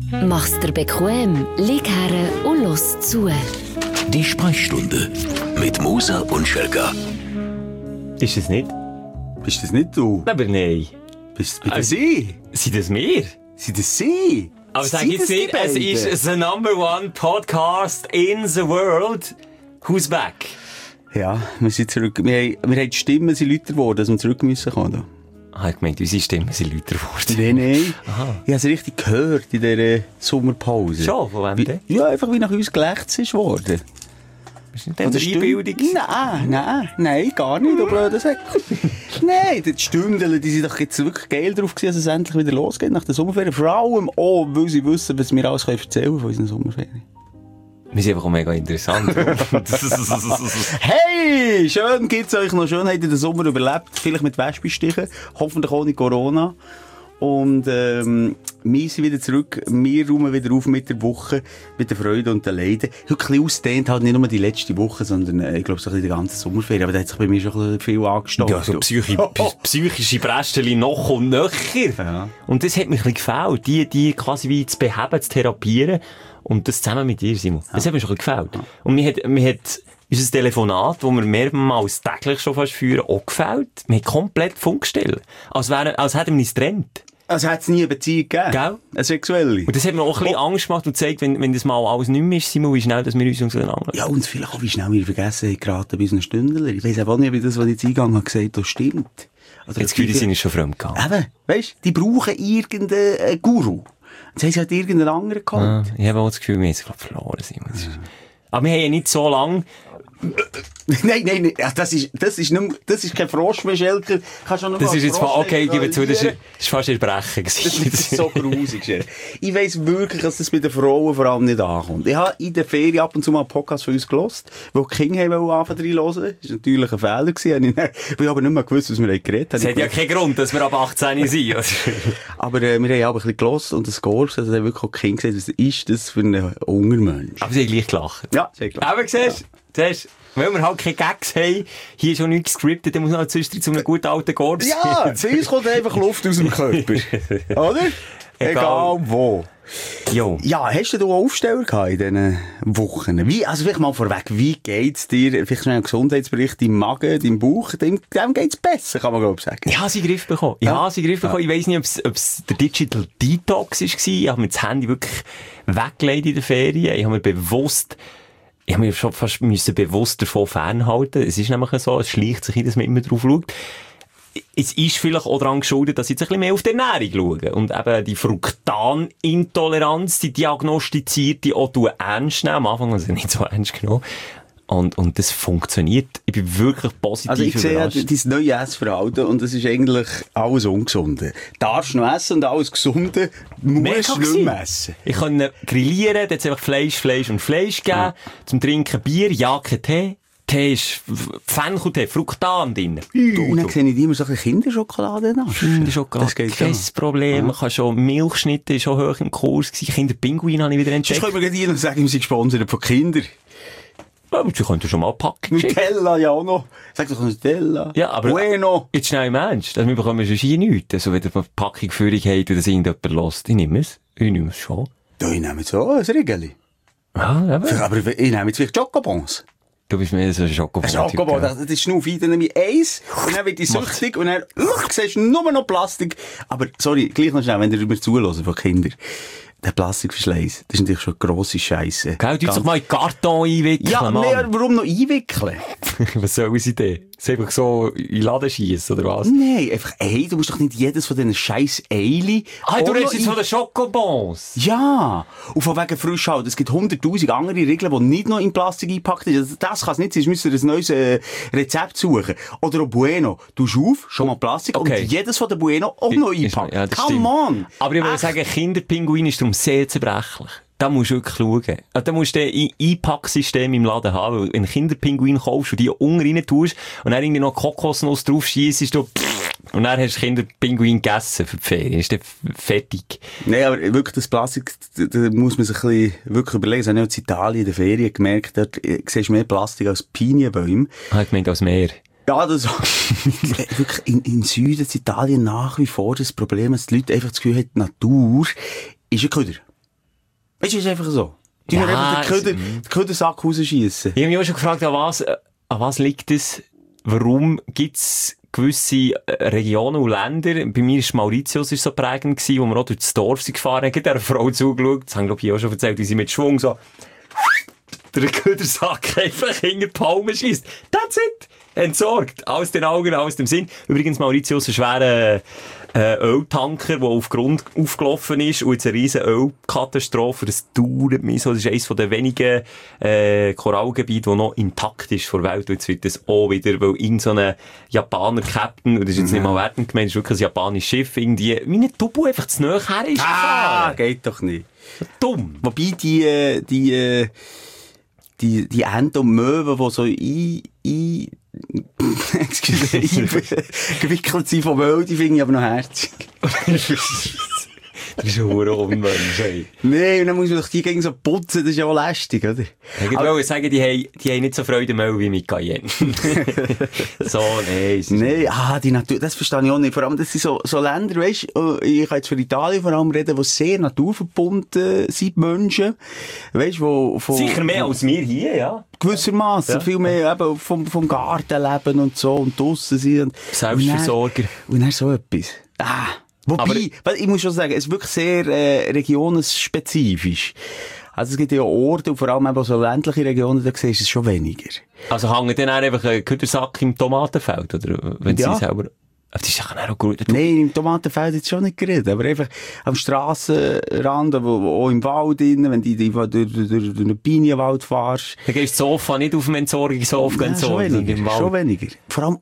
Mach's dir bequem, lieg her und los zu. Die Sprechstunde mit Musa und Schelga. Ist es nicht? Bist das nicht du? Aber nein. Bist das Sie? Sind das wir? Sind das Sie? Aber sag jetzt nicht, es ist the number one podcast in the world. Who's back? Ja, wir sind zurück. Wir haben die Stimmen sind lauter geworden, dass wir zurück müssen kommen. Ich meinte, unsere Stimmen sind lauter geworden. Nein. Aha. Ich habe es richtig gehört in dieser Sommerpause. Schon? Von wem denn? Ja, einfach wie nach uns gelächzt ist worden. Ist nicht denn der Einbildung? Nein, gar nicht, du blöder Sack. Nein, die Stündeln, die sind doch jetzt wirklich geil drauf gewesen, dass es endlich wieder losgeht nach der Sommerferien. Vor allem auch, weil sie wissen, was wir alles erzählen können von unseren Sommerferien. Wir sind einfach auch mega interessant. Hey, schön geht's euch noch. Schön habt ihr den Sommer überlebt. Vielleicht mit Wespenstichen. Hoffentlich ohne Corona. Und wir sind wieder zurück. Wir räumen wieder auf mit der Woche, mit der Freude und der Leiden. Heute ein bisschen ausdehnt, halt nicht nur die letzte Woche, sondern ich glaube so ein bisschen die ganze Sommerferien. Aber da hat sich bei mir schon ein bisschen viel angestaut. Ja, so psychische Brästchen noch und nöcher. Ja. Und das hat mich ein bisschen gefällt, die quasi wie zu beheben, zu therapieren. Und das zusammen mit dir, Simon. Das hat mir schon ein bisschen gefällt. Und mir hat unser Telefonat, das wir mehrmals täglich schon fast führen, auch gefällt. Wir haben komplett Funkstelle. Als hätten wir uns getrennt. Also hat es nie eine Beziehung gegeben? Gell? Eine sexuelle? Und das hat mir auch ein bisschen Angst gemacht und gezeigt, wenn das mal alles nicht mehr ist, Simon, wie schnell dass wir uns auseinander. Ja, und vielleicht auch, wie schnell wir vergessen haben, geraten bei unseren Stündler. Ich weiss auch nicht, wie das, was ich jetzt eingegangen habe, gesagt habe, stimmt. Oder das Gefühl, die sind schon fremd gegangen. Eben, weisst, die brauchen irgendeinen Guru. Jetzt haben sie halt irgendeinen anderen geholt. Ich habe auch das Gefühl, wir haben es verloren, Simon. Aber wir haben ja nicht so lange. Nein. Ja, das ist kein Frosch mehr, Schelker. Das ist jetzt mal, okay, ich gebe zu, das ist fast ein Brechen Das ist so grusig, Schelker. Ich weiss wirklich, dass das bei den Frauen vor allem nicht ankommt. Ich habe in der Ferien ab und zu mal einen Podcast von uns gehört, wo die Kinder anfangen reinzuhören. Das war natürlich ein Fehler gewesen. Ich habe aber nicht mehr gewusst, was wir geredet haben. Es hat ja keinen Grund, dass wir ab 18 sind. Aber wir haben aber ein bisschen gehört und das Scorps, also haben wirklich auch die Kinder gesagt, was ist das für ein Ungermensch? Aber sie haben gleich gelacht. Ja, sie haben gelacht. Aber siehst du, weil wir halt keine Gags haben, hier ist schon nichts gescriptet, dann muss man halt zwischendurch zu einem guten alten Gorps. Ja, zu uns kommt einfach Luft aus dem Körper. Oder? Egal wo. Jo. Ja, hast du auch Aufsteller gehabt in diesen Wochen? Also vielleicht mal vorweg, wie geht's dir? Vielleicht schnell ein Gesundheitsbericht, deinem Magen, deinem Bauch, dem geht's besser, kann man glaube ich sagen. Ich habe sie in den Griff bekommen. Ich weiss nicht, ob es der Digital Detox war. Ich habe mir das Handy wirklich weggelegt in der Ferien. Ich habe mir schon fast bewusst davon fernhalten. Es ist nämlich so, es schleicht sich ein, dass man immer drauf schaut. Es ist vielleicht auch daran geschuldet, dass ich jetzt ein bisschen mehr auf die Ernährung schaue. Und eben die Fruktanintoleranz, die diagnostizierte, auch ernst nehmen. Am Anfang habe ich nicht so ernst genommen. Und das funktioniert. Ich bin wirklich positiv Also ich sehe überrascht. dein neues Essverhalten und das ist eigentlich alles Ungesunde. Darfst du noch essen und alles Gesunde musst du nicht mehr essen. Ich kann grillieren, dann jetzt einfach Fleisch geben. Ja. Zum Trinken Bier, ja, kein Tee. Tee ist Fencheltee, Fruktan drin. Und dann sehe ich immer so ein bisschen Kinderschokolade nach. Kinderschokolade, kein Problem. Man kann schon Milchschnitte, ist schon hoch im Kurs gewesen. Kinderpinguin habe ich wieder entdeckt. Das können wir gerade noch sagen, wir sind gesponsert von Kindern. Sie könnten schon mal packen. Nutella, ja auch noch. Sag doch Nutella. Ja, aber Bueno. jetzt schnell im Ernst. Also wir bekommen schon hier nichts. Also wenn ihr eine Packung Führung habt oder das irgendjemand lässt, ich nehme es. Ich nehme es schon. Ja, ich nehme jetzt auch ein Rigeli. Ja, eben. Aber ich nehme jetzt vielleicht Schokobons. Du bist mehr so ein Schokobon. Schokobon, das ist Schnuff. Dann nehme ich eins und dann wird ich süchtig und dann siehst du nur noch Plastik. Aber sorry, gleich noch schnell, wenn ihr mir zuhört von Kindern. Der Plastikverschleiß, das ist natürlich schon eine grosse Scheisse. Gell, du doch mal in Karton einwickeln, ja, Mann. Nee, warum noch einwickeln? Was soll unsere Idee? Sie einfach so in den Laden schiessen, oder was? Nein, einfach du musst doch nicht jedes von diesen scheiß Eili... Du redest jetzt von den Schokobons? Ja, und von wegen Frischhalt. Es gibt 100'000 andere Regeln, die nicht noch in Plastik eingepackt sind. Also das kann es nicht sein, sonst müsst ihr ein neues Rezept suchen. Oder auch Bueno. Du auf, schon mal Plastik, und jedes von den Bueno auch noch einpacken. Ja, Come on! Aber ich würde sagen, Kinderpinguin ist darum sehr zerbrechlich. Da musst du wirklich schauen. Da musst du ein Einpacksystem im Laden haben. Weil wenn du Kinderpinguin kaufst und die unten rein tust und dann irgendwie noch Kokosnuss drauf schiessest, und dann hast du Kinderpinguin gegessen für die Ferien. Ist dann fertig. Nein, aber wirklich das Plastik, da muss man sich ein bisschen wirklich überlegen. Das habe ich auch in Italien in der Ferien gemerkt. Dort siehst du mehr Plastik als Pinienbäume. Ich meinte als Meer. Ja, das wirklich in Süden, in Italien nach wie vor das Problem, dass die Leute einfach das Gefühl haben, die Natur ist ein Köder. Weißt du, ist einfach so. Die mir einfach den Ködersack rausschiessen. Ich habe mich auch schon gefragt, an was liegt es? Warum gibt's gewisse Regionen und Länder? Bei mir ist Mauritius so prägend gewesen, wo wir auch durch das Dorf sind gefahren haben, hat einer Frau zugeschaut. Das haben, glaube ich, auch schon erzählt, wie sie mit Schwung so den Ködersack einfach hinter die Palme schiesst. That's it! Entsorgt. Aus den Augen, aus dem Sinn. Übrigens, Mauritius, ein schwerer Öltanker, der auf Grund aufgelaufen ist und jetzt eine riesen Ölkatastrophe. Das dauert mich so. Das ist eines der wenigen Korallengebiete, das noch intakt ist vor der Welt. Und jetzt wird das auch wieder, weil irgend so ein Japaner-Captain, und das ist jetzt nicht mal wertend gemeint, das ist wirklich ein japanisches Schiff, irgendwie, wie ein Tubu einfach zu nahe her ist gefahren. Geht doch nicht. Dumm. Wobei die Enten und Möwen, die so gewickelt sind vom Öl, die finde ich aber noch herzig. Das ist ein hoher Unmensch, ey. Nee, und dann muss man doch die gegen so putzen, das ist ja auch lästig, oder? Ich wollte sagen, die haben nicht so Freude am Öl wie mit Cayenne. So, nee. Nee, die Natur, das verstehe ich auch nicht. Vor allem, das sind so Länder, weisst, ich kann jetzt für Italien vor allem reden, die sehr naturverbunden sind, die Menschen. Weisst, sicher mehr als wir hier, ja. Gewissermaßen, viel mehr eben vom Gartenleben und so, und draussen sind. Selbstversorger. Und dann so etwas. Wobei, weil ich muss schon sagen, es ist wirklich sehr regionenspezifisch. Also es gibt ja Orte, und vor allem eben so ländliche Regionen, da siehst du es schon weniger. Also hängen dann einfach ein Ködersack im Tomatenfeld, oder? Wenn sie selber... Das ist ja auch gut. Nein, im Tomatenfeld jetzt schon nicht geredet, aber einfach am Strassenrand, auch im Wald drin, wenn du durch einen Pinienwald fährst. Dann gehst du das Sofa nicht auf dem Entsorgungshof entsorgen. Schon weniger. Vor allem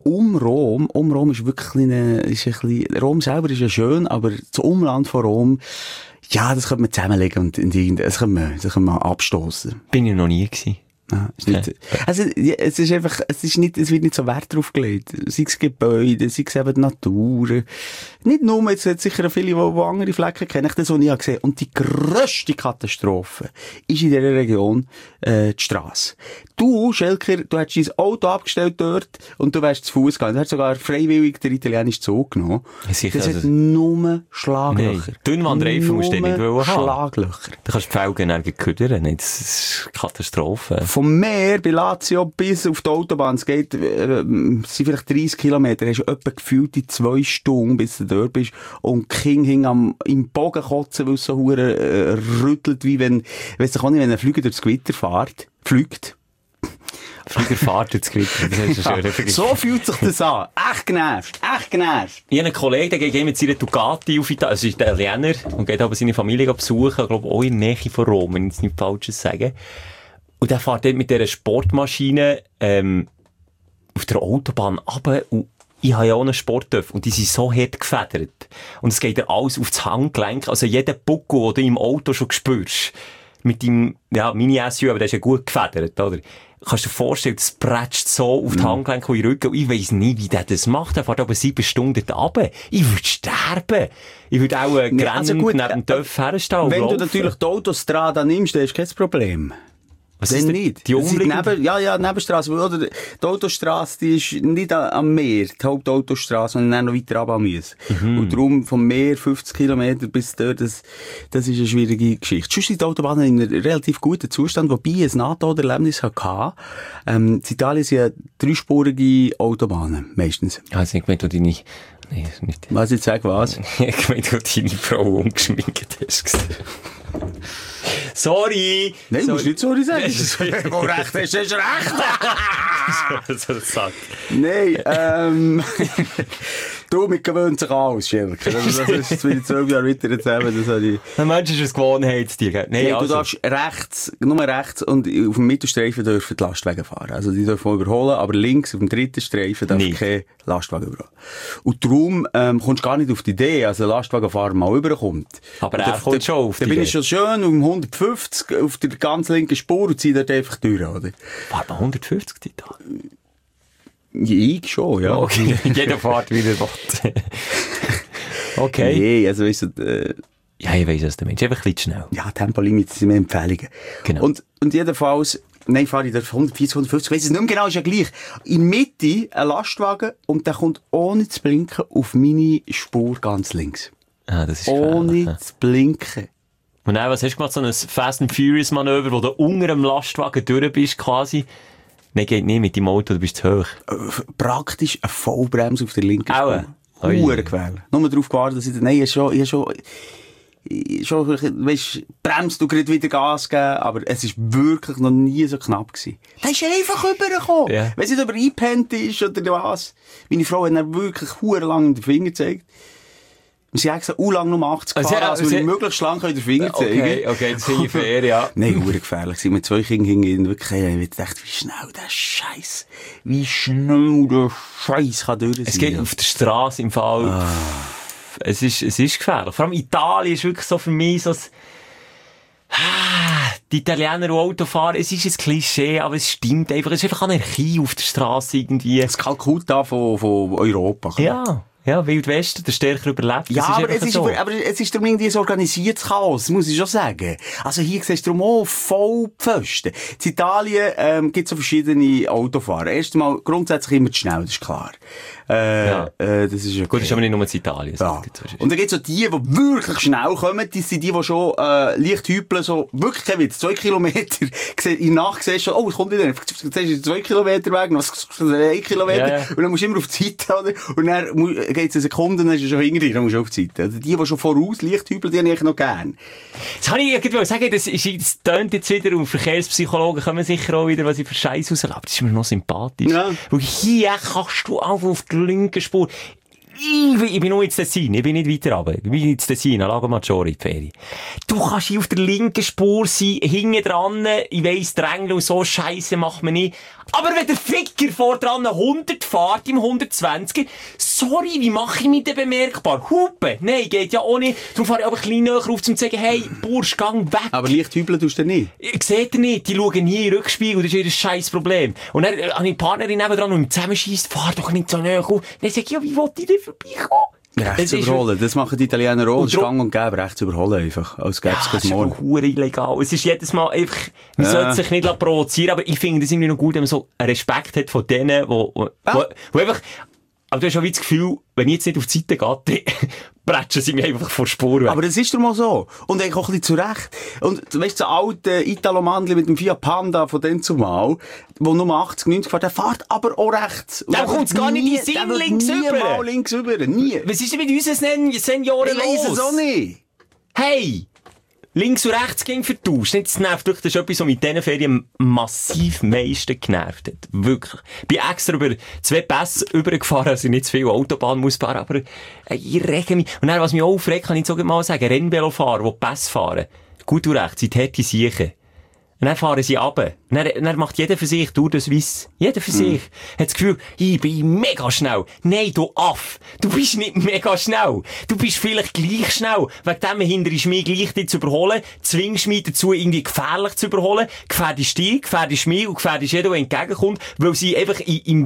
Rom ist wirklich ein bisschen, Rom selber ist ja schön, aber das Umland von Rom, ja, das könnte man zusammenlegen und das können wir abstoßen. Bin ich noch nie gewesen. Ja, also, es wird nicht so Wert drauf gelegt. Sei es Gebäude, sei es eben die Natur. Nicht nur, jetzt hat sicher viele, die andere Flecken kennen, das, was ich habe gesehen. Und die grösste Katastrophe ist in dieser Region, die Strasse. Du, Schelker, du hättest dein Auto abgestellt dort und du wärst zu Fuß gegangen. Du hast sogar freiwillig den italienischen Zug genommen. Sicher, das hat nur Schlaglöcher. Nee. Dünnwandreifen musst du nicht haben. Schlaglöcher. Da kannst du die Felgen nirgends ködern. Das ist Katastrophe. Vom Meer bei Lazio bis auf die Autobahn, es geht, sind vielleicht 30 Kilometer, hast du etwa gefühlt in 2 Stunden, bis du dort bist, und die Kinder hingen im Bogen kotzen, weil es so rüttelt, wie wenn ein Flüger durchs Gewitter fliegt. Flüger fährt durchs Gewitter, das ist schön. So fühlt sich das an. Echt genervt. Ich habe einen Kollegen, der geht mit seiner Ducati auf Italien, also ist Italiener, und geht aber seine Familie besuchen, ich glaube auch in der Nähe von Rom, wenn ich jetzt nichts Falsches sage. Und der fährt dort mit dieser Sportmaschine auf der Autobahn runter, und ich habe ja auch einen Sporttöff, und die sind so hart gefedert. Und es geht ja alles auf das Handgelenk, also jeder Buckel, den du im Auto schon spürst, mit deinem, Mini-SUV, aber der ist ja gut gefedert, oder? Kannst du dir vorstellen, das prätscht so auf die Handgelenke und in den Rücken, und ich weiss nie, wie der das macht. Der fährt aber 7 Stunden runter. Ich würde sterben. Ich würde auch grennend neben dem Töff herstellen. Wenn du natürlich die Autostrada nimmst, dann ist kein Problem. Was ist nicht? Die umliegende? Nebenstrasse. Oder die Autostrasse, die ist nicht am Meer, die Hauptautostrasse, und dann noch weiter runter müssen. Und darum vom Meer 50 Kilometer bis dort, das ist eine schwierige Geschichte. Sonst sind die Autobahnen in einem relativ guten Zustand, wobei ich ein NATO-Erlebnis hatte. In Italien sind ja 3-spurige Autobahnen, meistens. Also ich meine, du nicht. Nee, nicht. Was ich sage, was? Ich meine, du deine Frau umgeschminkt hast. Sorry! Nein, du musst nicht sorry sagen. Wo recht hast recht! So sagt. Nein, du, mit gewöhnt sich aus, Schelker. Das ist jetzt 12 Jahre weiter erzählen, das habe ich... Ein Mensch ist ein Gewohnheitstier. Nein, du darfst nur rechts, und auf dem Mittelstreifen dürfen die Lastwagen fahren. Also die dürfen überholen, aber links auf dem 3. Streifen darf kein Lastwagen überholen. Und darum kommst du gar nicht auf die Idee, als ein Lastwagenfahrer mal rüberkommt. Aber er kommt schon auf die Idee. Da bin ich schon schön um 150 auf der ganz linken Spur und ziehe dort einfach durch, oder? War bei 150 da? Ich schon, ja. Okay, jeder fährt wieder will. Okay. Nee, also weißt du, ja, ich weiss, was du meinst. Einfach ein bisschen schnell. Ja, Tempolimits sind mir Empfehlungen. Genau. Und jedenfalls, nein, fahre ich da 140, 150, weiss es nicht mehr genau, ist ja gleich. In der Mitte ein Lastwagen, und der kommt ohne zu blinken auf meine Spur ganz links. Ah, das ist ohne zu blinken. Und dann, was hast du gemacht? So ein Fast and Furious Manöver, wo du unter dem Lastwagen durch bist, quasi. Nein, geht nicht mit dem Auto, du bist zu hoch. Praktisch eine Vollbremse auf der linken Spur. Hurenquelle. Nur darauf gewartet, dass ich schon, weisst, bremst du gerade wieder Gas geben, aber es ist wirklich noch nie so knapp gewesen. Da ist einfach rübergekommen. Yeah. Wenn es nicht über eingepennt ist oder was. Meine Frau hat dann wirklich hurenlang mit dem Finger gezeigt. Und sie hat gesagt, lang nur 80 gefahren, also wir möglichst lang den Finger zeigen. Okay, das finde ich fair, ja. Nein, hurenfährlich. Mit 2 Kindern hingehen, wirklich, ich dachte, wie schnell der Scheiß kann durch sein. Es geht auf der Straße im Fall. Es ist gefährlich. Vor allem Italien ist wirklich so für mich so die Italiener, die Auto fahren, es ist ein Klischee, aber es stimmt einfach. Es ist einfach Anarchie auf der Straße irgendwie. Das Kalkutta von Europa. Ja, Wild Westen, der stärker überlebt. Ja, aber es ist darum irgendwie ein organisiertes Chaos, muss ich schon sagen. Also hier siehst du darum auch voll Pfosten. In Italien gibt es so verschiedene Autofahrer. Erstmal grundsätzlich immer zu schnell, das ist klar. Das ist okay. Gut, das ist aber nicht nur in Italien. Ja. Und dann gibt es so die wirklich schnell kommen, die sind die schon leicht hüpeln, so wirklich kein Witz, 2 Kilometer, in der Nacht siehst du schon, es kommt wieder, jetzt ist 2 Kilometer weg, noch 1 Kilometer, und dann musst du immer auf die Seite, oder? Und dann geht es eine Sekunde, dann ist er schon hinter dir, dann musst du auf die Seite. Also die schon voraus leicht hüpeln, die habe ich noch gern. Das kann ich irgendwie sagen, das tönt jetzt wieder, und Verkehrspsychologen kommen sicher auch wieder, was ich für Scheiß rauslasse. Das ist mir noch sympathisch. Ja. Weil hier kannst du einfach auf der linken Spur. Ich bin nur ins Tessin, ich bin nicht weiter runter. Ich bin ins Tessin, an Lago Maggiore in die Ferien. Du kannst hier auf der linken Spur sein, hinten dran, ich weiss, Drängeln und so, Scheisse macht man nicht. Aber wenn der Ficker vor dran 100 fährt, im 120er, sorry, wie mache ich mich denn bemerkbar? Hupen? Nein, geht ja auch nicht. Darum fahre ich aber ein bisschen näher auf, um zu sagen, hey, Bursch, gang weg. Aber leicht hüpeln tust du nicht? Seht ihr nicht, die schauen nie in den Rückspiegel, das ist ihr scheiß Problem. Und dann habe ich eine Partnerin nebendran und zusammenscheisst, fahr doch nicht so näher auf. Dann sage ich, ja, wie wollt ihr denn vorbeikommen? Rechts überholen, das machen die Italiener auch. Das ist gang und gäbe, rechts überholen einfach. Als gäbe es kein Morgen. Das ist verdammt illegal. Es ist jedes Mal einfach, man sollte sich nicht provozieren, aber ich finde es irgendwie noch gut, wenn man so einen Respekt hat von denen, wo einfach, aber du hast schon wie das Gefühl, wenn ich jetzt nicht auf die Seite gehe, bretschen sie mich einfach vor Spur weg. Aber das ist doch mal so. Und eigentlich auch ein bisschen zurecht. Und weißt du, so alte Italo-Mandli mit dem Fiat Panda von dem zumal, wo nur 80, 90 fährt, der fährt aber auch rechts. Der kommt gar nicht in den Sinn links rüber. Nie links rüber. Nie. Was ist denn mit unseren Senioren los? Ich weiss es auch nicht. Hey! Links und rechts ging vertauscht. Das nervt wirklich. Das ist etwas, was mit diesen Ferien massiv meisten genervt hat. Wirklich. Ich bin extra über 2 Pässe übergefahren, also nicht zu viel Autobahn muss fahren, aber ich rege mich. Und dann, was mich auch aufregt, kann ich so mal sagen, Rennvelofahrer, die Pässe fahren, gut und recht, sind harte Siechen. Und dann fahren sie runter. Und dann macht jeder für sich Tour de Suisse. Jeder für sich. Hat das Gefühl, ich bin mega schnell. Nein, du Aff. Du bist nicht mega schnell. Du bist vielleicht gleich schnell. Wegen dem hinterst du mich gleich dich zu überholen. Zwingst mich dazu, irgendwie gefährlich zu überholen. Gefährdest dich, gefährdest mich und gefährdest jeden, der entgegenkommt. Weil sie einfach in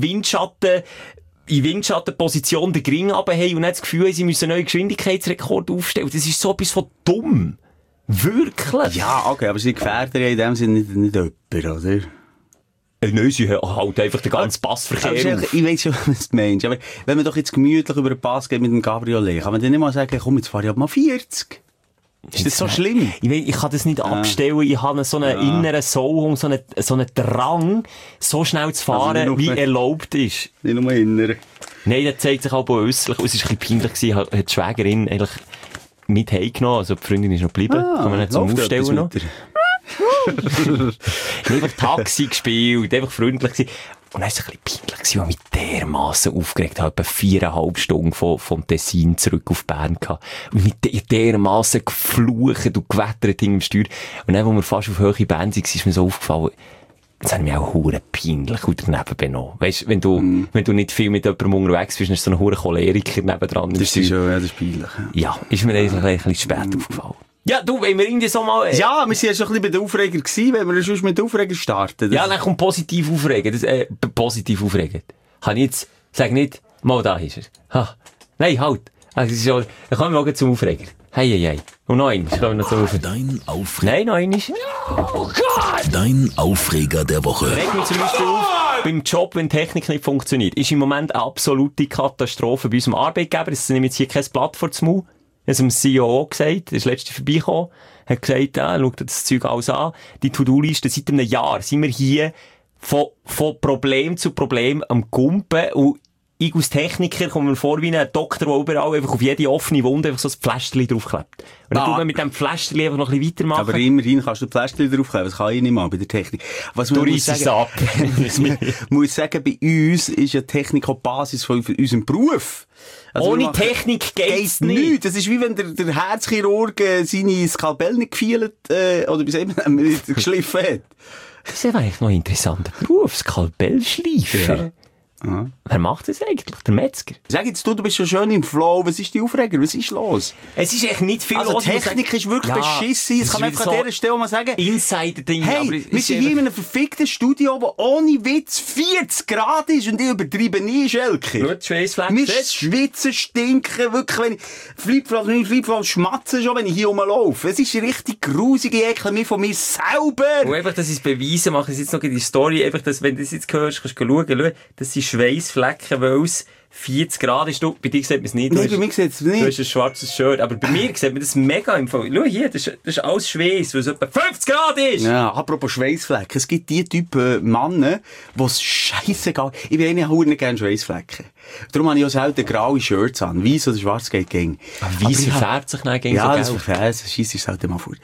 Windschattenposition den Gring runterhaben und dann das Gefühl haben, sie müssen einen neuen Geschwindigkeitsrekord aufstellen. Das ist so etwas von dumm. Wirklich? Ja, okay, aber sie gefährden ja in dem Sinne nicht jemand, oder? Nein, sie halt einfach den ganzen Passverkehr auf. Ich weiss schon, was du meinst, aber wenn man doch jetzt gemütlich über den Pass geht mit dem Cabriolet, kann man dann nicht mal sagen, komm, jetzt fahr ich ab mal 40. Ist das so schlimm? Ich kann das nicht abstellen. Ich habe so einen inneren Soul, so einen Drang, so schnell zu fahren, also wie erlaubt ist. Nicht nur inneren. Nein, das zeigt sich auch äußerlich. Es war ein bisschen peinlich, hat die Schwägerin eigentlich mit heimgenommen, also die Freundin ist noch geblieben. Kann man nicht zum Aufstellen noch. Einfach Taxi gespielt, einfach freundlich gewesen. Und dann war es ein bisschen peinlich, weil ich mich dermassen aufgeregt habe. Etwa 4,5 Stunden vom Tessin zurück auf Bern gehabt. Und mich dermassen geflucht und gewettert hinter dem Steuer. Und dann, wo wir fast auf hohe Bern waren, ist mir so aufgefallen, das hat mich auch hure peinlich und daneben benommen. Weisst, wenn du nicht viel mit jemandem unterwegs bist, dann ist so ein hure Choleriker nebendran. Das ist schon, ja, das ist peinlich. Ja, ist mir eigentlich ein bisschen spät aufgefallen. Ja, du, wenn wir irgendwie so mal... Ja, wir waren ja schon ein bisschen bei den Aufreger gewesen, wenn wir schon mit den Aufreger starten. Ja, dann kommt positiv aufregen. Positiv aufregen. Kann ich jetzt, sag nicht, mal da ist er. Ha. Nein, halt. Also, das ist schon, dann kommen wir mal zum Aufreger. Hey. Und noch eins. Dein Aufreger. Nein, noch eins. Oh Gott! Dein Aufreger der Woche. Reg mich zum Beispiel auf, beim Job, wenn die Technik nicht funktioniert. Ist im Moment eine absolute Katastrophe bei unserem Arbeitgeber. Es nimmt jetzt hier kein Blatt vor den Mund. Ich habe es dem CEO gesagt, der ist letztens vorbeigekommen. hat gesagt, schaut das Zeug alles an, die To-Do-Liste, seit einem Jahr sind wir hier von Problem zu Problem am Gumpen und ich als Techniker komme mir vor wie ein Doktor, der überall einfach auf jede offene Wunde einfach so ein Pflästerchen draufklebt. Und dann tun wir mit dem Pflästerchen einfach noch ein bisschen weitermachen. Aber immerhin kannst du ein Pflästerchen draufkleben, das kann ich nicht mal bei der Technik. Was man muss sagen, bei uns ist ja Technik auch die Basis von unserem Beruf. Also ohne Technik geht's nicht. Das ist wie wenn der Herzchirurg seine Skalpell nicht gefeilt, oder wie sagt man, nicht geschliffen hat. Das ist eigentlich noch ein interessanter Beruf, Skalpellschleifer. Ja. Aha. Wer macht das eigentlich? Der Metzger? Sag jetzt, du bist schon schön im Flow. Was ist die Aufreger? Was ist los? Es ist echt nicht viel los. Also Technik ist wirklich beschissen. Das kann man einfach an dieser Stelle mal sagen. Insider-Ding. Hey, wir sind hier in einem verfickten Studio, wo ohne Witz 40 Grad ist und ich übertreibe nie, Schelke. Gut, Schweißfleck. Mir schwitzen, stinken, wirklich, wenn ich Flipflops schmatze schon, wenn ich hier rumlaufe. Es ist richtig grusig, ich ekle mich von mir selber. Und einfach, dass ich es beweisen mache, ich jetzt noch in die Story, einfach, dass, wenn du das jetzt hörst, kannst du schauen, das sind Schweißflecken, weil es 40 Grad ist. Bei dir sieht man es nicht. Nein, bei mir sieht es nicht. Du hast ein schwarzes Shirt. Aber bei mir sieht man das mega im Fall. Schau hier, das ist alles Schweiß, weil es etwa 50 Grad ist. Ja, apropos Schweißflecken. Es gibt die Typen Männer, die es scheissegal. Ich bin eigentlich nicht gerne Schweißflecken. Darum habe ich auch selten graue Shirts an. Weiss oder schwarz geht gegen. Weiss verfärbt sich nicht gegen so gelb. Ja, das verfärbt sich. Scheisse ist halt immer vor.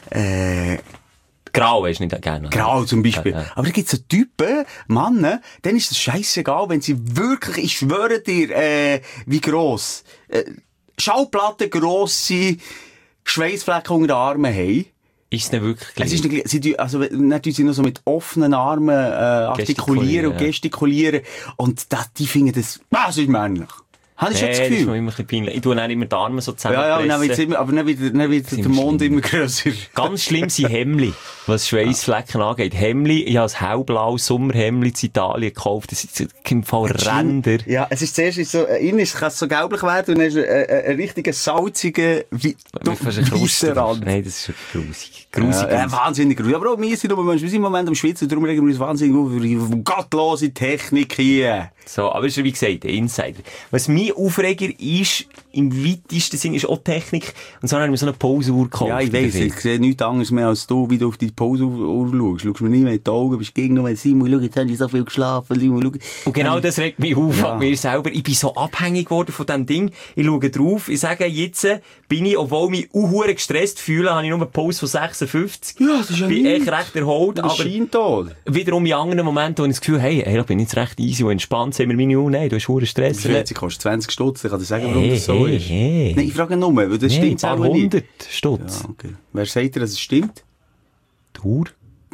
Grau ist nicht gerne. Grau zum Beispiel. Ja. Aber da gibt es so Typen, Männer, denen ist das scheissegal, wenn sie wirklich, ich schwöre dir, wie gross, Schallplatten grosse Schweißflecken unter den Armen haben. Ist es nicht wirklich gleich? Es ist nicht, dann tun sie noch so mit offenen Armen artikulieren und gestikulieren. Und die finden das ist männlich. Habe ich schon das Gefühl? Das ist mir immer ein bisschen peinlich. Ich tue dann immer die Arme so zusammen. Ja, und dann wird der Mond immer grösser. Ganz schlimm sind Hemli, was Schweißflecken angeht. Hemli, ich habe ein hellblaues Sommerhemli in Italien gekauft. Das ist im Fall Ränder. Ja, es ist zuerst so, innen kann es so gelblich werden und dann ist ein richtiger salziger, weisser Rand. Nein, das ist schon grusig. Wahnsinnig grusig. Aber auch wir sind im Moment am Schwitzen, darum regen wir uns wahnsinnig auf über gottlose Technik hier. So, aber es ist wie gesagt, ein Insider. Was mein Aufreger ist, im weitesten Sinn, ist auch Technik. Und so habe ich mir so eine Pause-Uhr gekauft. Ja, ich weiss, ich sehe nichts anderes mehr als du, wie du auf die Pause-Uhr schaust. Schaust mir nicht mehr in die Augen, bist gegen nur, Simon, schau, jetzt habe ich so viel geschlafen, Simon, schau. Und genau das regt mich auf an mir selber. Ich bin so abhängig geworden von diesem Ding. Ich schaue drauf, ich sage, jetzt bin ich, obwohl ich mich unhuere gestresst fühle, habe ich nur eine Pause von 56. Ja, das ist ja bin echt recht erholt. Aber Scheintod. Wiederum in anderen Momenten, wo ich das Gefühl habe, hey, ich bin jetzt recht easy und entspannt, sind wir meine Uhr, nein, du hast hohen Stress. Sie kostet 20 Stutz, ich kann dir sagen, warum das so ist. Nein, ich frage nur, weil das stimmt auch nicht. 100 Stutz. Ja, okay. Wer sagt dir, dass es stimmt? Die Uhr.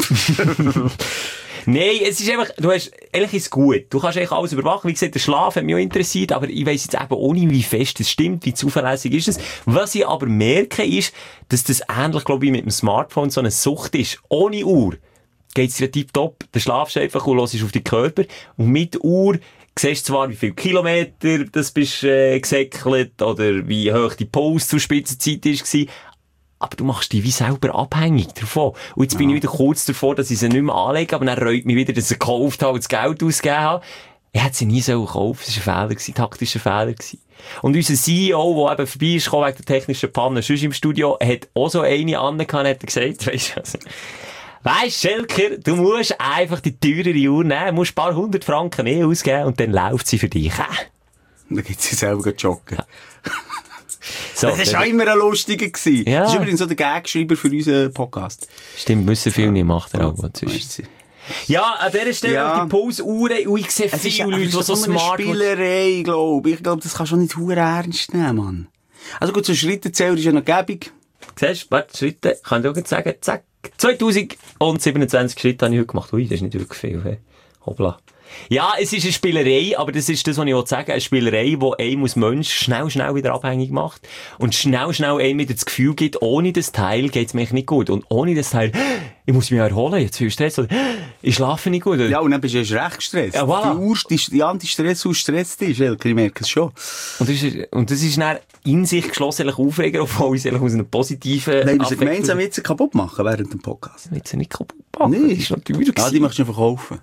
Nein, es ist einfach, ehrlich ist es gut. Du kannst eigentlich alles überwachen. Wie gesagt, der Schlaf hat mich auch interessiert, aber ich weiss jetzt eben auch nicht, wie fest es stimmt, wie zuverlässig ist es. Was ich aber merke, ist, dass das ähnlich, glaube ich, mit dem Smartphone so eine Sucht ist. Ohne Uhr geht's dir tipptopp. Du schlafst einfach und hörst auf deinen Körper. Und mit Uhr siehst zwar, wie viele Kilometer das bist gesäckelt oder wie hoch die Pause zur Spitzenzeit war, aber du machst dich wie selber abhängig davon. Und jetzt bin ich wieder kurz davor, dass ich sie nicht mehr anlege, aber dann reut mich wieder, dass ich sie gekauft habe und das Geld ausgegeben habe. Ich hätte sie nie so gekauft. Das war ein Fehler, ein taktischer Fehler. Und unser CEO, der eben vorbei ist, wegen der technischen Panne, sonst im Studio, hat auch so eine angehabt und hat gesagt, weisst, Schelker, du musst einfach die teurere Uhr nehmen, musst ein paar 100 Franken mehr ausgeben und dann läuft sie für dich. Dann geht sie selber joggen. Ja. So, das war auch immer ein lustiger gewesen. Ja. Das ist übrigens so der Gagschreiber für unseren Podcast. Stimmt, müssen viele nicht machen, auch ja, an dieser Stelle auf die Pause-Uhren, und ich sehe viele Leute, die so smart sind. Spielerei, glaube ich. Ich glaube, das kannst du nicht verdammt ernst nehmen, Mann. Also gut, so Schrittezähler ist ja noch gäbig. Siehst du, warte, Schritte, kann ich auch sagen, zack, 2027 Schritte habe ich heute gemacht. Ui, das ist nicht wirklich viel, hey. Hoppla. Ja, es ist eine Spielerei, aber das ist das, was ich sagen will. Eine Spielerei, die einem als Mensch schnell wieder abhängig macht und schnell einem wieder das Gefühl gibt, ohne das Teil geht's mir nicht gut. Und ohne das Teil, ich muss mich erholen, jetzt viel Stress, oder ich schlafe nicht gut. Oder? Ja, und dann bist du erst recht gestresst. Ja, voilà. Die Anti-Stress stresst ist, ich merke es schon. Und das ist dann in sich geschlossen Aufreger, obwohl ich es aus einer positiven... Nein, wir gemeinsam jetzt kaputt machen während dem Podcast. Jetzt nicht kaputt machen, nee. Das ist natürlich... Ja, die möchtest du verkaufen.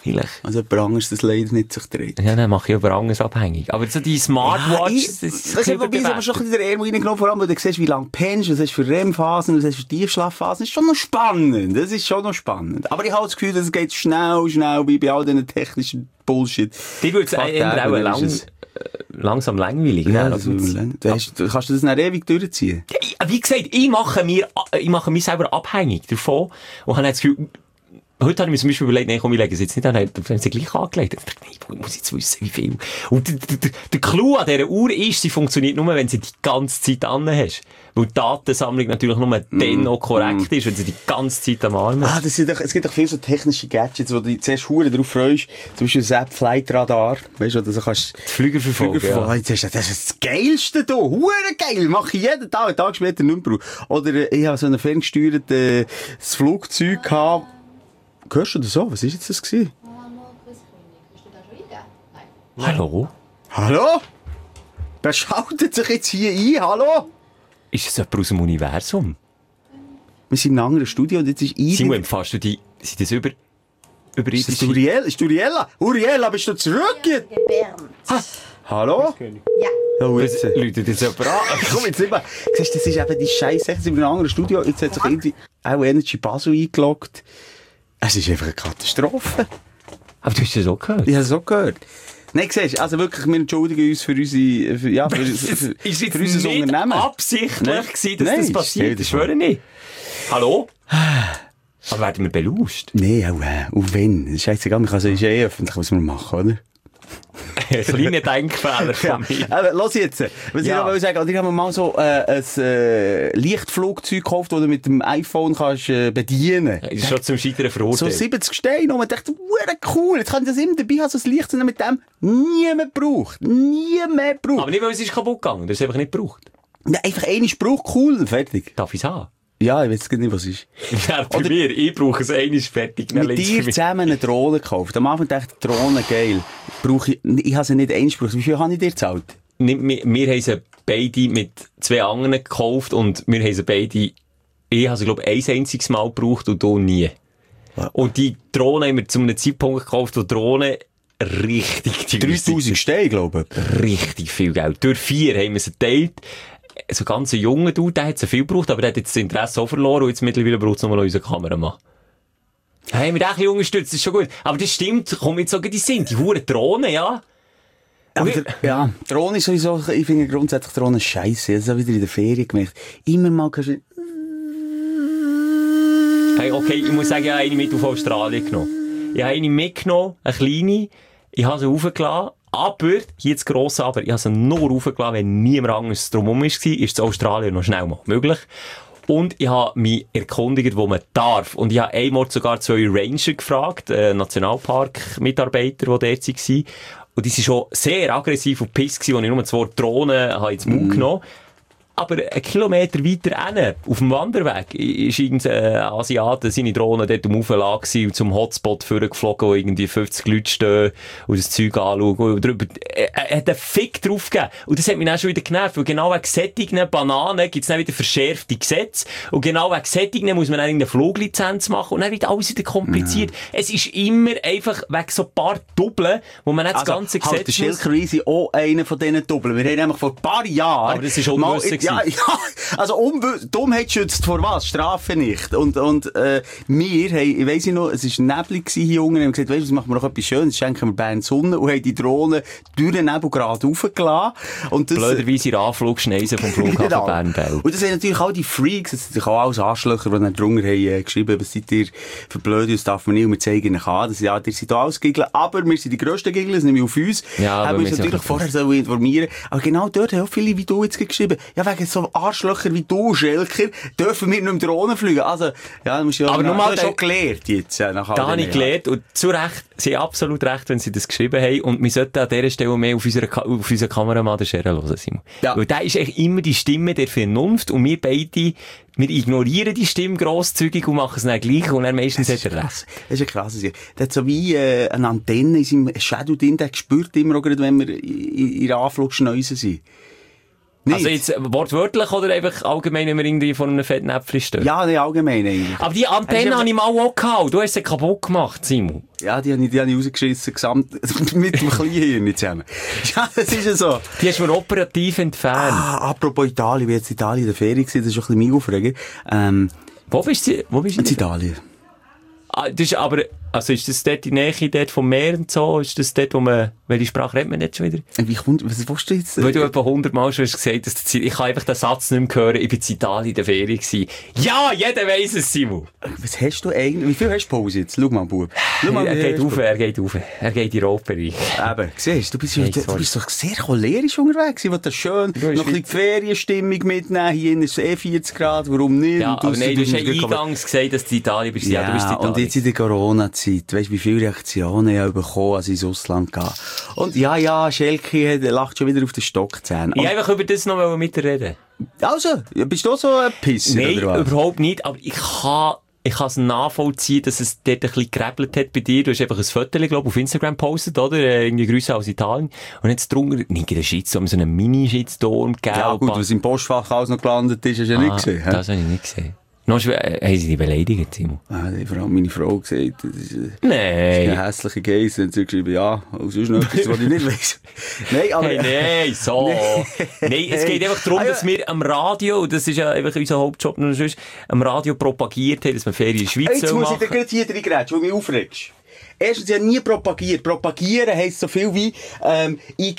Vielleicht. Also jemand anderes das leider nicht sich dreht. Ja, dann mache ich über anderes abhängig. Aber so die Smartwatch, das ist aber schon ein bisschen der Ärmel reingenommen, vor allem, weil du siehst, wie lange pennst, was hast du für REM-Phasen, was hast du für Tiefschlafphasen. Das ist schon noch spannend. Das ist schon noch spannend. Aber ich habe das Gefühl, dass es geht schnell, wie bei all diesen technischen Bullshit. Die würde es auch langsam langweilig. Ja, also, kannst du das dann ewig durchziehen? Ja, wie gesagt, ich mache mich selber abhängig davon und habe das Gefühl, heute habe ich mir zum Beispiel überlegt, nee, komm, ich lege es jetzt nicht an, dann haben sie gleich angelegt. Ich dachte, nee, ich muss jetzt wissen, wie viel. Und der Clou an dieser Uhr ist, sie funktioniert nur, wenn sie die ganze Zeit an hast. Weil die Datensammlung natürlich nur dann noch korrekt ist, wenn sie die ganze Zeit am Arm hast. Es gibt doch viele so technische Gadgets, wo du dich zuerst verdammt darauf freust. Zum Beispiel das App Flight Radar. Weißt du, oder so kannst die Flüger verfolgen. Ja. Das ist das Geilste da. Verdammt geil. Mache ich jeden Tag, einen Tag später nicht mehr. Oder ich habe so ein ferngesteuertes Flugzeug gehabt. Hörst du das so? Was war jetzt das gewesen? Hallo? Hallo? Wer schaltet sich jetzt hier ein? Hallo? Ist das jemand aus dem Universum? Wir sind in einem anderen Studio und jetzt ist Simon, empfasst du die, sind das Ist das Uriel? Ist Uriella? Uriella, bist du zurück? Hallo? Ja. Oh, jetzt. Leute, das jemand an. Komm, jetzt nicht mehr. Siehst du, das ist eben die Scheiße. Jetzt sind wir in einem anderen Studio. Jetzt hat sich irgendwie auch Energy Basel eingeloggt. Es ist einfach eine Katastrophe. Aber du hast das auch gehört? Ich habe es auch gehört. Nein, siehst du, also wirklich, wir entschuldigen uns für unsere, für unser Unternehmen. Absichtlich gewesen, dass das passiert. Ich schwöre nicht. Hallo? Aber werden wir belauscht? Nein, auch wenn. Das ist scheißegal, man kann es öffentlich, was wir machen, oder? Ein kleiner Denkfehler von mir. Aber los jetzt. Was ich noch will sagen, ich habe mir mal so ein Lichtflugzeug gekauft, das du mit dem iPhone kannst bedienen. Das ist schon zum Scheitern verurteilt. So 70 Steine. Und man dachte, cool, jetzt kann ich das immer dabei haben, so ein Licht, und mit dem niemand braucht. Niemand braucht. Aber nicht, weil es ist kaputt gegangen. Das ist einfach nicht gebraucht. Ja, einfach einmal braucht, cool, fertig. Darf ich es haben? Ja, ich weiß nicht, was es ist. Ja, bei mir, ich brauche es einmal fertig. Mit dir zusammen eine Drohne gekauft. Am Anfang dachte ich, Drohne, geil. Ich habe sie nicht einmal gebraucht. Wie viel habe ich dir gezahlt? Wir haben sie beide mit 2 anderen gekauft und wir haben sie beide, ich habe sie, glaube ich, ein einziges Mal gebraucht und du nie. Ja. Und die Drohne haben wir zu einem Zeitpunkt gekauft, wo Drohne richtig 3000 Steine, glaube ich. Richtig viel Geld. Durch 4 haben wir sie geteilt. So ganz ein junger Dude, der hat so viel gebraucht, aber der hat jetzt das Interesse auch verloren und jetzt mittlerweile braucht es nochmal unseren Kameramann. Hey, wir haben ein bisschen unterstützt, das ist schon gut. Aber das stimmt, komm jetzt sogar die sind, die huren Drohnen, ja. Aber Drohnen ist sowieso, ich finde grundsätzlich Drohnen scheisse. Das habe ich wieder in der Ferien gemerkt. Immer mal kannst du... Hey, okay, ich muss sagen, ich habe eine mit auf Australien genommen. Ich habe eine mitgenommen, eine kleine, ich habe sie raufgelassen. Aber, hier das grosse Aber, ich habe sie nur raufgelassen, wenn niemand anderes drumherum war, ist es in Australien noch schnell mal möglich. Und ich habe mich erkundigt, wo man darf. Und ich habe einmal sogar 2 Ranger gefragt, Nationalpark-Mitarbeiter, die dort waren. Und die waren schon sehr aggressiv und piss gewesen, als ich nur 2 Drohnen ins Maul genommen habe. Aber 1 Kilometer weiter hinten, auf dem Wanderweg, ist irgendein Asiate seine Drohne dort Auflage und zum Hotspot vorgeflogen, wo irgendwie 50 Leute stehen und das Zeug anschauen. Und drüber, er hat einen Fick drauf gegeben. Und das hat mich dann schon wieder genervt, weil genau wegen sättigen Bananen gibt es dann wieder verschärfte Gesetze. Und genau wegen sättigen muss man dann eine Fluglizenz machen und dann wird alles wieder kompliziert. Ja. Es ist immer einfach wegen so ein paar Doppeln, wo man nicht das ganze Gesetz halt, der Schilker-Reise ist auch einer von diesen Doppeln. Wir haben nämlich vor ein paar Jahren... Aber das ist unwissend. Ja, also Dummheit schützt vor was? Strafe nicht. Und wir haben, ich weiss noch, es war neblig hier unten, und haben gesagt, weißt du, was machen wir noch etwas Schönes, schenken wir Bern Sonne, und haben die Drohne durch den Nebel gerade raufgelassen. Und das, blöderweise in Anflugschneisen vom Flughafen genau. Bern-Belp. Und das sind natürlich auch die Freaks, das sind auch alles Arschlöcher, die dann drunter haben geschrieben, was seid ihr für Blöde, das darf man nicht, und wir zeigen euch an, ja, ihr seid alles Giggeln, aber wir sind die grössten Giggeln, das nehmen wir auf uns. Ja, haben wir uns natürlich vorher so informieren. Aber genau dort haben auch viele wie du jetzt geschrieben, ja, wegen so Arschlöcher wie du, Schelker, dürfen wir nicht mehr Drohnen fliegen. Also, ja, du musst ja, aber nochmal, schon gelernt jetzt. Da habe ich gelernt, und zu Recht, sie haben absolut recht, wenn sie das geschrieben haben, und wir sollten an dieser Stelle mehr auf unseren Kameramann, den Scherer, hören, Simon. Ja. Weil der ist eigentlich immer die Stimme der Vernunft, und wir beide, wir ignorieren die Stimme grosszügig und machen es dann gleich, und dann meistens hat er recht. Das ist ein krasses. Der hat so wie eine Antenne in seinem Shadow drin, der spürt immer auch gerade, wenn wir in der Anflugschneise sind. Nicht? Also jetzt wortwörtlich oder einfach allgemein, wenn wir irgendwie vor einem Fettnäpfchen stehen? Ja, nee, allgemein eigentlich. Aber die Antenne habe ich mal auch gehabt. Du hast sie kaputt gemacht, Simon. Ja, die habe ich rausgeschissen, gesamt, mit dem Kleinhirn zusammen. Ja, das ist ja so. Die hast du mir operativ entfernt. Apropos Italien, ich war jetzt in Italien in der Ferien gewesen, das ist schon ein bisschen mein Aufreger. Wo bist du? In Italien. Ah, das ist aber, also ist das dort die Nähe dort vom Meer und so? Ist das dort, wo man, welche Sprache redet man jetzt schon wieder? Was willst du jetzt? Weil du etwa 100 Mal schon hast gesagt, dass ich kann einfach den Satz nicht mehr hören, ich bin in Italien in der Ferien gewesen. Ja, jeder weiss es, Simon. Was hast du eigentlich, wie viel hast du Pause jetzt? Schau mal, Bub. Schau mal, Er geht auf. Er geht in den Rotbereich. Eben, siehst du, Hey, du bist doch sehr cholerisch unterwegs. Ich will das schön, noch ein bisschen die Ferienstimmung mitnehmen. Hier ist es 40 Grad, warum nicht? Ja, aber nein, du hast ja wirklich eingangs gesagt, dass du in Italien bist. Ja, du bist in Italien. und jetzt in der Corona-Zeit, weißt du, wie viele Reaktionen ich habe bekommen, als ich ins Ausland gehe. Und ja, Schelke lacht schon wieder auf den Stockzähnen. Ich einfach über das noch mit dir reden. Also, bist du so ein Pisser, Nein, oder was? überhaupt nicht, aber ich kann es nachvollziehen, dass es dort ein bisschen gerebelt hat bei dir. Du hast einfach ein Foto, glaube auf Instagram gepostet, oder? Irgendwie Grüße aus Italien. Und jetzt drunter, nicht einen Shitstorm, so einen Mini-Shitstorm gegeben. Ja gut, was im Postfach alles noch gelandet ist, hast du ja nicht gesehen. Das habe ich nicht gesehen. Haben sie dich beleidigt, Simon? Vor allem meine Frau gesagt, das ist Nein. eine hässliche Geiss. Und sie geschrieben, ja, sonst noch etwas, was ich nicht weiss. Nein, aber... Nein, so. Nein, es geht einfach darum, dass wir am Radio, und das ist ja einfach unser Hauptjob, noch sonst, am Radio propagiert haben, dass wir Ferien in der Schweiz Jetzt muss machen. ich dir gerade hier reingrätschen, weil du mich aufregst. Erstens, ich habe nie propagiert. Propagieren heisst so viel wie, ich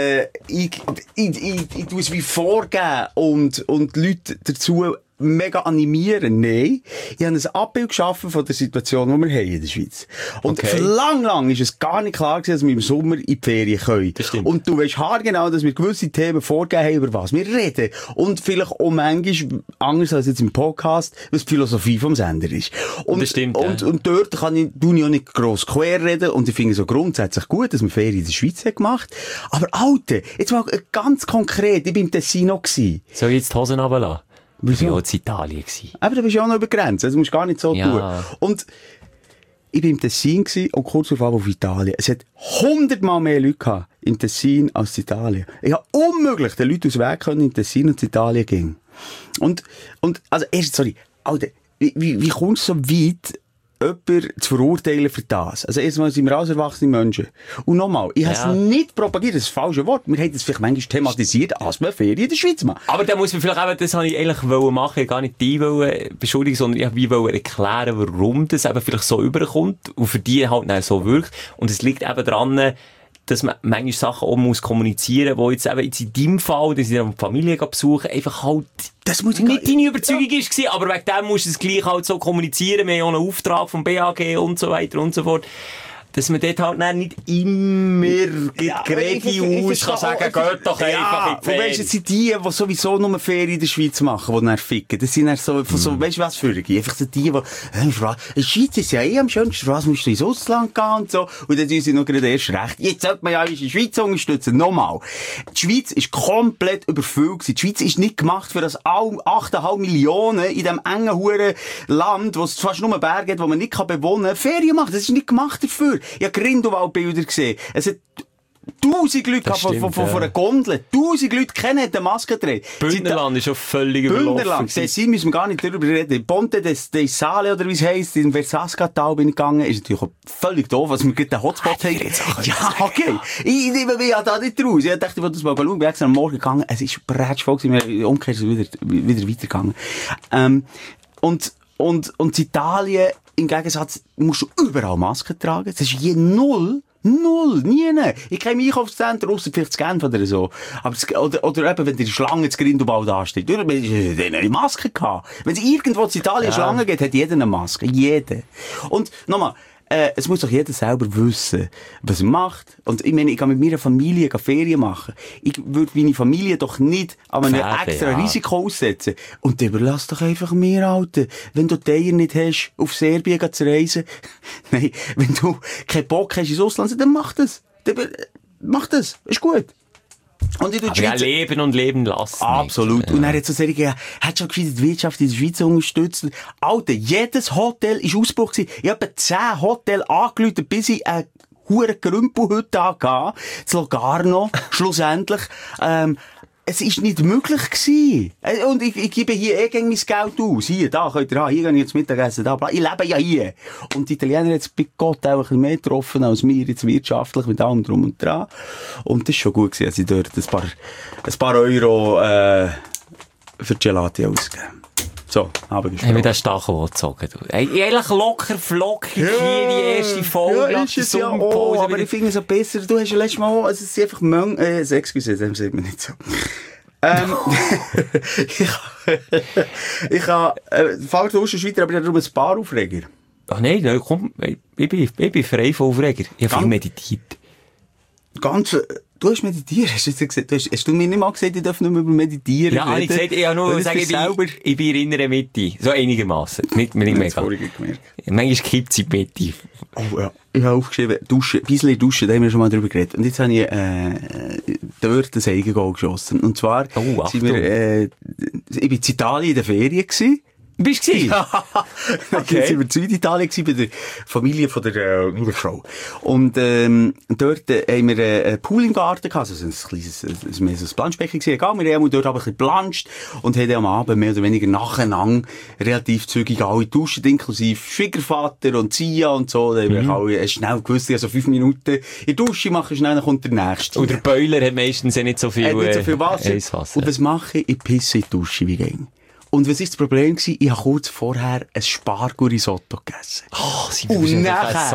tue es wie vorgeben und die Leute dazu mega animieren. Nein. Ich habe ein Abbild geschaffen von der Situation, die wir haben in der Schweiz. Und Okay. für lang ist es gar nicht klar gewesen, dass wir im Sommer in die Ferien können. Das stimmt. Und du weißt haargenau, dass wir gewisse Themen vorgeben haben, über was wir reden. Und vielleicht auch manchmal, anders als jetzt im Podcast, was die Philosophie vom Sender ist. Und, Das stimmt, und dort tue ich auch nicht gross quer reden. Und ich finde es so grundsätzlich gut, dass wir Ferien in der Schweiz haben gemacht. Aber Alter, jetzt mal ganz konkret, ich bin im Tessino gewesen. Soll ich jetzt die Hosen runterlassen? Wieso? Ich war auch in Italien gewesen. Aber da bist du ja auch noch über Grenzen, also musst du gar nicht so Ja. tun. Und ich bin im Tessin gewesen und kurz auf Italien. Es hat 100-mal mehr Leute gehabt im Tessin als in Italien. Ich habe unmöglich den Leuten aus dem Weg können, in Tessin und in Italien gehen. Und, also Alter, wie kommst du so weit, jemanden zu verurteilen für das? Also erstmal sind wir alles erwachsene Menschen. Und nochmal, ich habe es nicht propagiert, das ist das falsche Wort. Wir haben das vielleicht manchmal thematisiert, als wir Ferien in der Schweiz machen. Aber da muss man vielleicht eben, das habe ich eigentlich machen, ich gar nicht die beschuldigen, sondern ich wollte erklären, warum das eben vielleicht so überkommt und für die halt dann so wirkt. Und es liegt eben daran, dass man manchmal Sachen auch muss kommunizieren, wo jetzt eben in deinem Fall, dass ich eine Familie besuchen, einfach halt Das muss ich nicht deine Überzeugung war, aber wegen dem musst du es gleich halt so kommunizieren. Wir haben ja auch einen Auftrag vom BAG und so weiter und so fort. Dass man dort halt dann nicht immer Gregi aus kann sagen, geht doch einfach in die Ferien. Weißt du, das sind die sowieso nur Ferien in der Schweiz machen, die dann ficken. Das sind dann so, weißt du was für die? Einfach so die, in der Schweiz ist ja am schönsten, was musst du ins Ausland gehen und so. Und dann sind sie noch gerade erst recht. Jetzt sollte man ja die Schweiz unterstützen. Nochmal. Die Schweiz ist komplett überfüllt gewesen. Die Schweiz ist nicht gemacht für das 8,5 Millionen in diesem engen, huren Land, wo es fast nur Berge hat, wo man nicht bewohnen kann, Ferien machen. Das ist nicht gemacht dafür. Ich habe Grindelwald-Bilder gesehen. Es hat 1000 Leute von einer Gondel. 1000 Leute kennen eine Maske getragen. Bündnerland ist schon völlig überlaufen. Bündnerland. Sie müssen wir gar nicht darüber reden. Ponte dei Sale, oder wie es heisst, in Versasca-Tal bin ich gegangen. Ist natürlich auch völlig doof, dass wir gerade den Hotspot haben. Ja, okay. Ich nehme mich ja da nicht raus. Ich dachte, ich wollte das mal schauen. Ich bin extra am Morgen gegangen. Es ist brätschvoll gewesen. Wir umgekehrt sind wieder weitergegangen. Und in Italien, im Gegensatz, musst du überall Masken tragen. Das ist je null, nie. Ich kenne im Einkaufszentrum, ausser vielleicht zu Genf oder so. Aber oder eben, wenn die Schlange zu Grindelwald ansteht. Du hast eine Maske gehabt. Wenn es irgendwo in Italien Schlange gibt, hat jeder eine Maske. Jeder. Und nochmal, es muss doch jeder selber wissen, was er macht. Und ich meine, ich kann mit meiner Familie Ferien machen. Ich würde meine Familie doch nicht an einem extra Risiko aussetzen. Und überlass doch einfach mir, Alter. Wenn du die Eier nicht hast, auf Serbien zu reisen. Nein, wenn du keinen Bock hast ins Ausland, dann mach das. Mach das. Ist gut. Und in der Aber ja, leben und leben lassen. Absolut. Nicht. Und er hat so gesagt, hat schon die Wirtschaft in der Schweiz unterstützt. Alter, jedes Hotel war Ausbruch gewesen. Ich habe 10 Hotels angerufen, bis ich eine hure Grümpelhütte hatte. Das Logarno, schlussendlich. es ist nicht möglich gewesen. Und ich gebe hier gegen mein Geld aus. Hier, da könnt ihr haben. Hier gehe ich jetzt Mittagessen. Da, ich lebe ja hier. Und die Italiener hat es bei Gott auch ein bisschen mehr getroffen als wir jetzt wirtschaftlich mit allem drum und dran. Und das war schon gut gewesen, als ich dort ein paar Euro für Gelati ausgegeben. So, aber haben wir den Stachel gezogen? Eigentlich locker flockig hier die erste Folge. Ja, ist es ja auch, aber ich finde es auch besser. Du hast ja letztes Mal auch, also es ist einfach excuse, dem sieht man nicht so. ich habe, falls du weiter, aber ich habe darum ein paar Aufreger. Ach nein, komm, ich bin frei von Aufreger. Ich habe viel meditiert. Du hast meditiert, hast du mir nicht mal gesagt, ich darf nicht mehr über meditieren? Ja, habe ich gesagt, ich habe nur sagen, ich bin in der Mitte. So einigermaßen. Nicht mega. Manchmal kippt es in die Mitte. Oh ja. Ich habe aufgeschrieben, duschen, ein bisschen duschen, da haben wir schon mal drüber geredet. Und jetzt habe ich, dort ein Eigengoal geschossen. Und zwar, sind wir, ich bin in Italien in der Ferien gewesen. Bist du gewesen? Ja. Okay. Jetzt sind wir in Süditalien gewesen, bei der Familie von der, meiner Frau. Und, dort, haben wir einen Pool im Garten gehabt, also ein kleines, mehr so ein Planschbecken gewesen. Egal, wir haben dort aber ein bisschen geplanscht und haben am Abend mehr oder weniger nacheinander relativ zügig alle duschen, inklusive Schwiegervater und Zia und so. Da haben wir alle schnell gewusst, also 5 Minuten in die Dusche machen, schnell, dann kommt der Nächste. Und der Boiler hat meistens ja nicht so viel, Wasser. Und was mache ich? Ich pisse in die Dusche wie gäng. Und was war das Problem gewesen? Ich habe kurz vorher ein Spargel-Risotto gegessen. Oh, sie und nachher,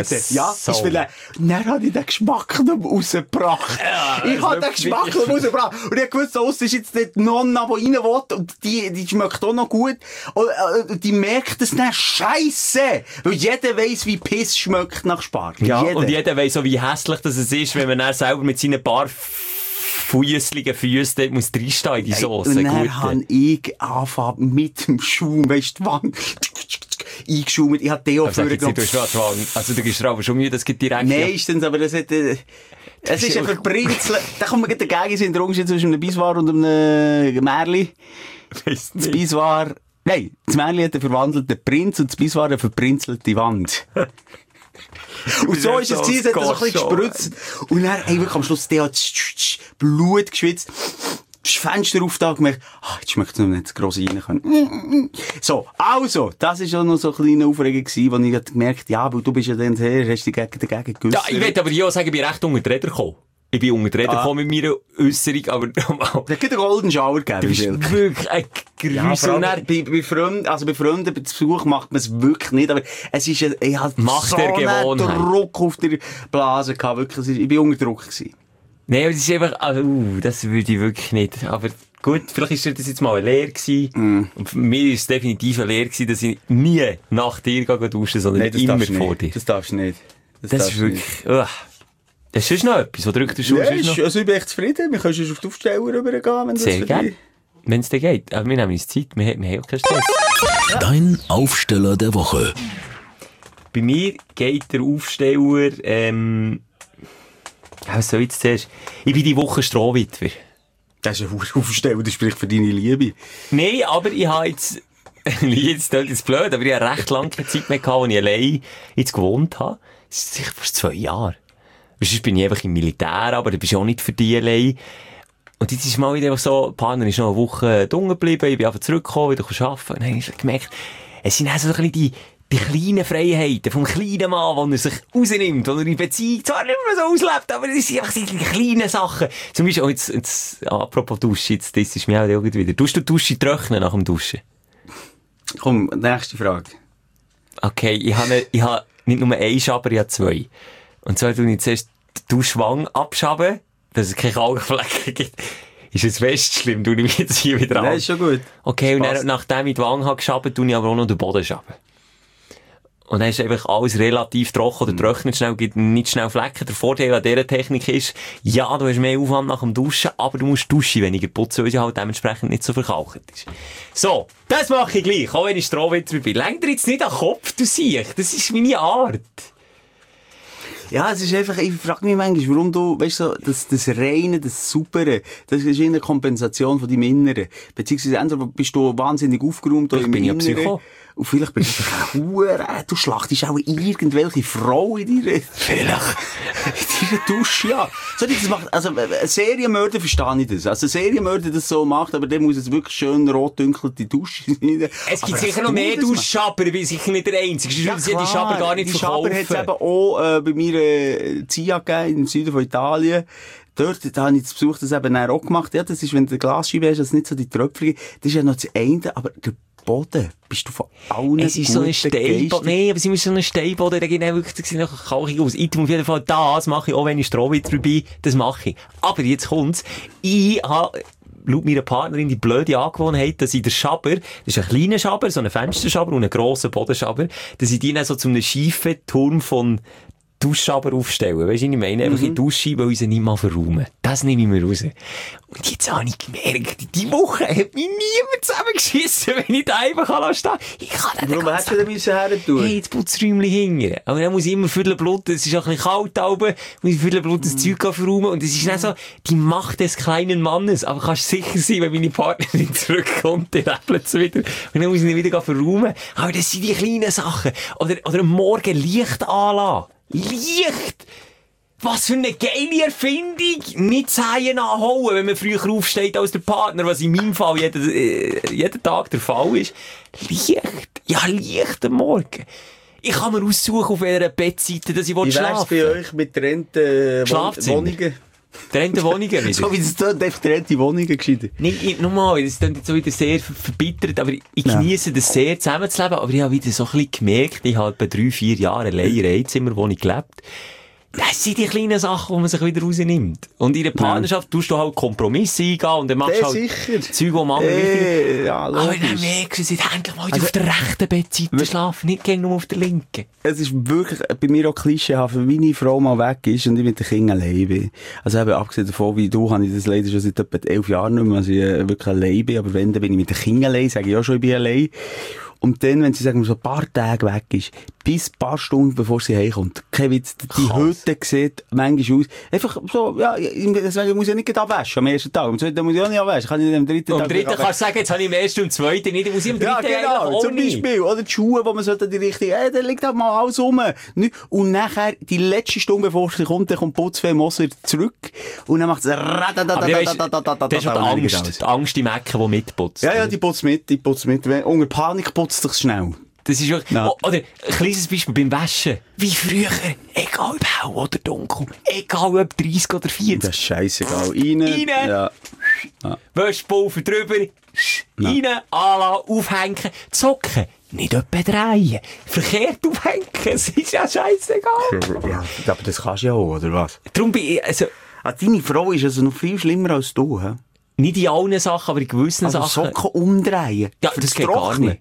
dann habe ich den Geschmack noch rausgebracht. Ja, ich habe den Geschmack noch rausgebracht. Und ich wusste, das ist jetzt nicht die Nonna, die rein will. Und die schmeckt auch noch gut. Und die merkt es dann scheisse. Weil jeder weiss, wie Piss schmeckt nach Spargel. Ja, und jeder weiss auch, wie hässlich das ist, wenn man dann selber mit seinen paar fusseligen Füßen muss reinstehen in die Sauce. Und dann habe ich angefangen mit dem Schaum, weisst du, die Wange eingeschaumt. Ich habe Deo vorgenommen. Also du gehst aber schon Mühe, das geht direkt... Meistens, aber das hat... Es ist ein Verbrinzeln. Da kommt man gleich dagegen, sind der Unterschied zwischen einem Biswar und einem Märli. Das Biswar... Nein, das Märli hat einen verwandelten Prinz und das Biswar eine verprinzelte Wand. Und so ist es gewesen, es hat so ein bisschen gespritzt. Und dann, wirklich am Schluss, der hat Blut geschwitzt. Das Fenster aufgetan gemerkt, jetzt schmeckt es noch nicht gross rein können. So, also, das war auch noch so eine kleine Aufregung gewesen, wo ich gemerkt, ja, weil du bist ja dann her, hast dich dagegen gegessen. Ja, ich will aber dir auch sagen, ich bin recht unter die Räder gekommen. Ich bin unter die Räder gekommen mit meiner Äusserung, aber... Der hat einen Golden Shower gegeben. Du bist wirklich ein Grüßel. Ja, bei Freunden, bei Besuch macht man es wirklich nicht, aber es ist ich hatte so einen Druck auf der Blase gehabt, wirklich, ich bin unter Druck gewesen. Nein, aber das ist einfach, also, das würde ich wirklich nicht, aber gut, vielleicht ist das jetzt mal eine Lehre gewesen. Und für mich ist es definitiv eine Lehre gewesen, dass ich nie nach dir duschen, sondern immer vor dir. Das darfst du nicht. Das ist wirklich, das ist noch etwas, was drückt der Schuh? Ja, also ich bin echt zufrieden. Wir können schon auf die Aufsteller rübergehen, wenn das sehr gerne. Wenn es dir geht. Aber wir nehmen uns Zeit, wir haben auch keinen Stress. Dein Aufsteller der Woche. Bei mir geht der Aufsteller, was soll ich jetzt zuerst? Ich bin die Woche Strohwitwer. Das ist ein Aufsteller, das spricht für deine Liebe. Nein, aber ich habe jetzt, jetzt klingt es blöd, aber ich habe recht lange keine Zeit mehr gehabt, als ich allein jetzt gewohnt habe. Das ist sicher fast 2 Jahre. Sonst bin ich einfach im Militär, aber du bist auch nicht für die allein. Und jetzt ist mal wieder so, der Partner ist noch eine Woche unten geblieben, ich bin einfach zurückgekommen, wieder arbeiten. Und dann habe ich gemerkt, es sind auch so ein bisschen die kleinen Freiheiten vom kleinen Mann, die er sich rausnimmt, die er in Beziehung zwar nicht mehr so auslebt, aber es sind einfach die kleinen Sachen. Zum Beispiel, oh, jetzt apropos Dusche, jetzt das ist mir auch wieder. Tust du die Dusche trocknen nach dem Duschen? Komm, nächste Frage. Okay, ich habe nicht nur einen Schaber, ich habe 2. Und zwar tue ich zuerst die Duschwange abschaben, dass es keine Kalkflecken gibt. Ist es fest schlimm, tue ich mich jetzt hier wieder an. Das ist schon gut. Okay, und dann, nachdem ich die Wange habe geschabt, tue ich aber auch noch den Boden schaben. Und dann ist einfach alles relativ trocken oder trocknet schnell, gibt nicht schnell Flecken. Der Vorteil an dieser Technik ist, ja, du hast mehr Aufwand nach dem Duschen, aber du musst Duschen weniger putzen, weil sie halt dementsprechend nicht so verkalkt ist. So, das mache ich gleich, auch wenn ich Strohwitwer bin. Lenk dir jetzt nicht an den Kopf, du siehst, das ist meine Art. Ja, es ist einfach, ich frage mich manchmal, warum du, weißt du, das Reine, das Supere, das ist eine Kompensation von deinem Inneren. Beziehungsweise entweder bist du wahnsinnig aufgeräumt oder im Inneren. Und vielleicht bist du du schlachtest auch irgendwelche Frau in deiner Dusche, ja. So, das macht, also, ein Serienmörder verstehe ich das. Also, ein Serienmörder das so macht, aber der muss es wirklich schön rotdünkelte Dusche sein. Es gibt sicher noch mehr Duschschaber, aber ich sicher nicht der Einzige. Sonst würden sie die Schaber gar nicht verkaufen. Die Schaber hat es eben auch bei mir Zia gegeben, im Süden von Italien. Dort, da habe ich das Besuch das eben auch gemacht. Ja, das ist, wenn du eine Glasscheibe hast, das ist nicht so die Tröpfchen. Das ist ja noch das eine, aber der Boden bist du von allen Es ist so ein Steinboden. Nein, aber es ist so ein Steinboden, der geht dann wirklich nach kalkig aus. Ich auf jeden Fall das mache ich, auch wenn ich Stroh wieder vorbei, das mache ich. Aber jetzt kommt's. Ich habe laut meiner Partnerin die blöde Angewohnheit, dass ich den Schaber, das ist ein kleiner Schaber, so ein Fensterschaber und ein grosser Bodenschaber, dass ich die dann so zu einem schiefen Turm von Duschschaber aufstellen. Weisst du, ich meine, einfach in die Dusche, weil ich sie nicht mal verräumen. Das nehme ich mir raus. Und jetzt habe ich gemerkt, diese Woche hat mich niemand zusammengeschissen, wenn ich da einfach stehen kann. Ich kann nicht. Warum hättest du denn her tun? Hey, das Putzräumchen hingern. Aber dann muss ich immer Viertelblut, es ist auch ein bisschen kalt oben, muss ich Viertelblut das Zeug verräumen. Und es ist dann so, die Macht des kleinen Mannes. Aber kannst sicher sein, wenn meine Partnerin zurückkommt, dann rappelt es wieder. Und dann muss ich ihn wieder verräumen. Aber das sind die kleinen Sachen. Oder am Morgen Licht anlassen. Licht! Was für eine geile Erfindung! Nicht Zehen anhauen, wenn man früher aufsteht als der Partner, was in meinem Fall jeden Tag der Fall ist. Licht! Ja, Licht am Morgen. Ich kann mir aussuchen, auf welcher Bettseite, dass ich schlafen will. Wie wär's bei euch mit trennten Wohnungen? Trennte Wohnungen wieder. So wie es dort einfach trennte Wohnungen gescheiden. Nein, nochmal, das ist dann jetzt so wieder sehr verbittert, aber ich genieße das sehr, zusammenzuleben, aber ich habe wieder so ein bisschen gemerkt, ich habe etwa 3-4 Jahre allein in einer Einzimmerwohnung gelebt. Das sind die kleinen Sachen, die man sich wieder rausnimmt. Und in der Partnerschaft tust du halt Kompromisse eingehen und dann machst du halt Zeug, die man wichtig ja, aber dann merkst du, sie endlich mal auf der rechten Bettseite schlafen, nicht nur auf der linken. Es ist wirklich bei mir auch klischeehaft, wenn meine Frau mal weg ist und ich mit den Kindern allein bin. Also eben, abgesehen davon, wie du, habe ich das leider schon seit etwa 11 Jahren nicht mehr, also ich wirklich allein bin. Aber wenn, dann bin ich mit den Kindern allein, sage ich auch schon, ich bin allein. Und dann, wenn sie sagen, so ein paar Tage weg ist, bis ein paar Stunden bevor sie heimkommt, kein Witz, die Hütte sieht manchmal aus. Einfach so, ja, deswegen muss ich ja nicht abwaschen am ersten Tag. Am zweiten muss ich auch nicht abwaschen. Kann ich am dritten Tag. Am dritten kannst du sagen, jetzt habe ich am ersten und zweiten nicht, muss ich am dritten genau, zum Beispiel. Oder die Schuhe, wo man sollte die richtige, da liegt halt mal alles rum. Und nachher, die letzte Stunde, bevor sie kommt, dann kommt Putzfee Moser zurück. Und dann macht es das ist die Angst im Ecken, die mitputzt. Ja, die putzt mit. Unter Panik putzt sich schnell. Das ist ja, oder, ein kleines Beispiel beim Waschen. Wie früher. Egal ob hell oder dunkel. Egal ob 30 oder 40. Das ist scheissegal. Rein. Ja. Wäschpulver drüber. Rein, anlassen, aufhängen. Zocken. Nicht etwa drehen. Verkehrt aufhängen. Es ist ja scheissegal. Ja, aber das kannst du ja auch, oder was? Darum bin ich, also... Deine Frau ist also noch viel schlimmer als du, hä? Nicht in allen Sachen, aber in gewissen Sachen. Socken umdrehen. Ja, das geht gar nicht.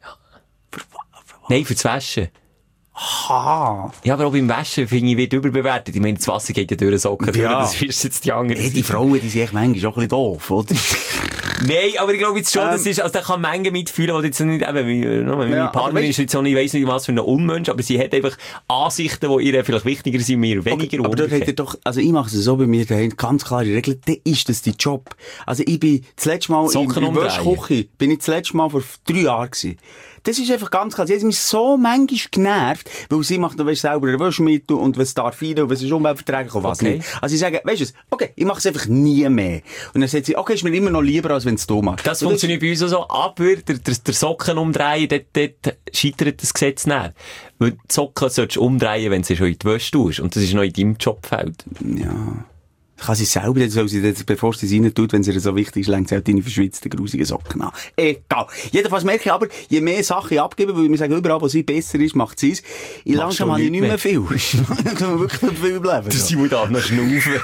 Nein, fürs Waschen. Aha. Ja, aber auch beim Waschen finde ich, wird überbewertet. Ich meine, das Wasser geht ja durch den Socken. Ja. Das ist jetzt die andere. Die Frauen, die sind echt manchmal auch ein bisschen doof, oder? Nein, aber ich glaube jetzt schon, das ist, also da kann Menge mitfühlen, die jetzt nicht eben, meine Partnerin ist jetzt so, ich weiss nicht, was für ein Unmensch, aber sie hat einfach Ansichten, die ihr vielleicht wichtiger sind, mir weniger. Okay, aber dort hat er doch, also ich mache es so bei mir, da haben ganz klare Regeln, dann ist das dein Job. Also ich bin das letzte Mal in der Wäschküche, bin ich das letzte Mal vor 3 Jahren gewesen. Das ist einfach ganz klar. Sie hat mich so manchmal genervt, weil sie macht, weißt, selber ein Wäschmittel und was darf rein und was ist umweltverträglich und was nicht. Also ich sage, weißt du, okay, ich mache es einfach nie mehr. Und dann sagt sie, okay, ist mir immer noch lieber, als wenn es du machst. Das funktioniert bei uns auch so, aber der Socken umdrehen, dort scheitert das Gesetz nicht. Weil die Socken solltest du umdrehen, wenn sie schon in die Wäsche tust. Und das ist noch in deinem Jobfeld. Ja. Kann sie selber, soll sie das, bevor sie es rein tut, wenn sie ihr so wichtig ist, längt sie halt deine verschwitzten, grusigen Socken an. Egal. Jedenfalls merke ich aber, je mehr Sachen ich abgebe, weil wir sagen, überall, wo sie besser ist, macht sie es. Langsam habe ich nicht mehr viel. Dann können wir wirklich nicht viel bleiben. Der Simon darf noch schnaufen.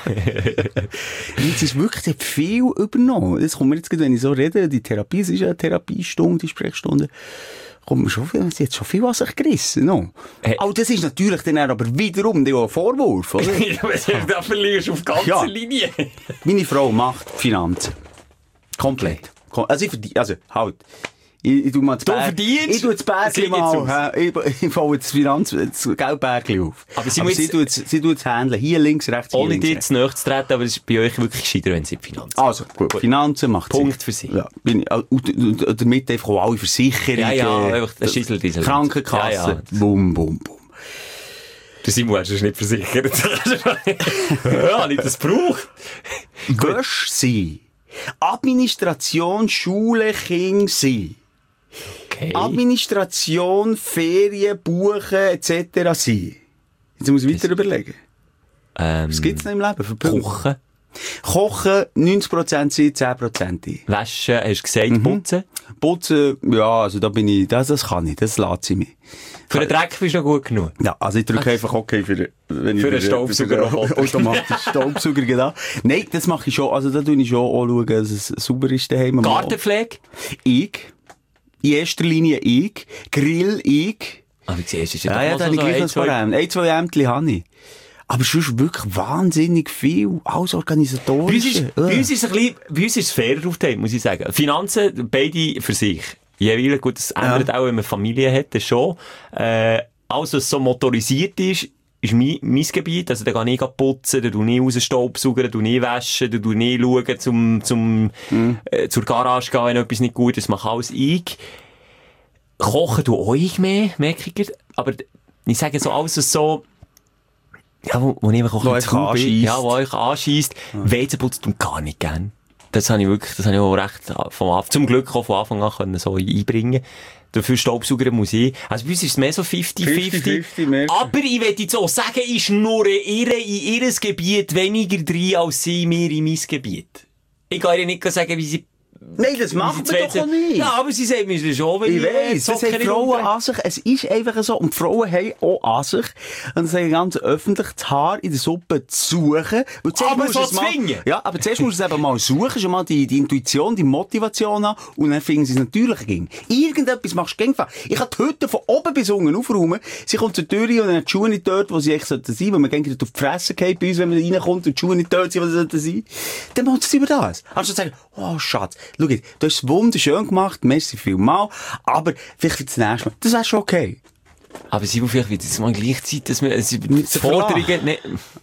Jetzt ist wirklich, sie hat viel übernommen. Das kommt mir jetzt, wenn ich so rede, die Therapie, es ist ja eine Therapiestunde, die Sprechstunde. Kommt mir schon viel, sie hat schon viel an sich gerissen, no? Oh, das ist natürlich dann aber wiederum ein Vorwurf, oder? Da verlierst du auf ganzer Linie. Meine Frau macht Finanzen. Komplett. Also, Ich tu mal das Du verdienst? Ich tu das Bergli mal, ich baue das Geldbergli auf. Aber sie tut es handeln. Hier links, rechts, hier Ohne links, dir zu nahe zu treten, aber es ist bei euch wirklich gescheiter, wenn es in die Finanzen Also, gut. Finanzen macht Punkt für Sie. Ja. Und damit einfach auch alle Versicherungen. Ja, einfach der Schissel-Diesel. Krankenkasse. Ja. Bum, bum, bum. Der Simon ist nicht versichert. Ja, nicht das braucht. Gösch sein. Administration, Schule, Kinder sein. Okay. Administration, Ferien, Buchen, etc. sein. Jetzt muss ich weiter überlegen. Was gibt's noch im Leben für Punkte? Kochen. Kochen, 90% sein, 10% ein. Waschen, hast du gesagt, putzen. Putzen, ja, also da bin ich, das kann ich, das lässt sie mich. Für den Dreck bist du noch gut genug. Ja, also ich drücke einfach okay wenn ich einen Staubsauger automatisch Staubsauger, genau. Nein, das mache ich schon, also da tue ich schon auch schauen, dass es sauber ist daheim. Gartenpflege? Ich. In erster Linie ich. Grill ich. Ah, wie siehst du, ist Ja, da habe ich gleich noch zwei Ämtchen habe ich. Aber sonst wirklich wahnsinnig viel, alles organisatorisch. Bei uns ist es fairer aufgeteilt, muss ich sagen. Finanzen, beide für sich. Jeweils, gut, das ändert auch, wenn man Familie hat, das schon. Alles, was so motorisiert ist mein Gebiet. Also, da kann ich putzen, da tue ich raus Staubsaugen, da tue ich waschen, da tue ich schauen, zur Garage gehen, wenn etwas nicht gut ist, das mache alles ich. Kochen tue auch ich mehr, merke ich. Aber ich sage so, alles so, ja, wo ich einfach auch ein bisschen zu bin, ja, wo euch anscheisst, WC-Putzen tun gar nicht gern. Das habe ich auch recht zum Glück auch von Anfang an können so einbringen. Dafür Staubsauger muss ich. Also bei uns ist es mehr so 50-50. Aber ich will jetzt auch sagen, ich schnurre in ihr Gebiet weniger drin als sie mir in mein Gebiet. Ich kann ihr nicht sagen, wie sie... Nein, das macht man doch auch nicht. Ja, aber sie sagen mir schon, wenn ich weiss, das haben Frauen an sich. Es ist einfach so. Und die Frauen haben auch an sich. Und das sagen ganz öffentlich, das Haar in der Suppe zu suchen. Aber so zwingen. Ja, aber zuerst musst du es eben mal suchen, schon mal die Intuition, die Motivation an. Und dann finden sie es natürlich gegen. Irgendetwas machst du gegen. Ich kann die Hütte von oben bis unten aufräumen. Sie kommt zur Tür und dann hat die Schuhe nicht dort, wo sie echt sein sollten, weil man gegen auf die Fresse geht bei uns, wenn man reinkommt und die Schuhe nicht dort sind, wo sie sollten sein. Dann macht es über das. Anstatt zu sagen, oh Schatz, schau jetzt, du hast es wunderschön gemacht, merci vielmal, aber vielleicht für das nächste Mal, das wäre schon okay. Aber sie vielleicht wird jetzt mal gleichzeitig, dass wir, die Forderungen, nicht,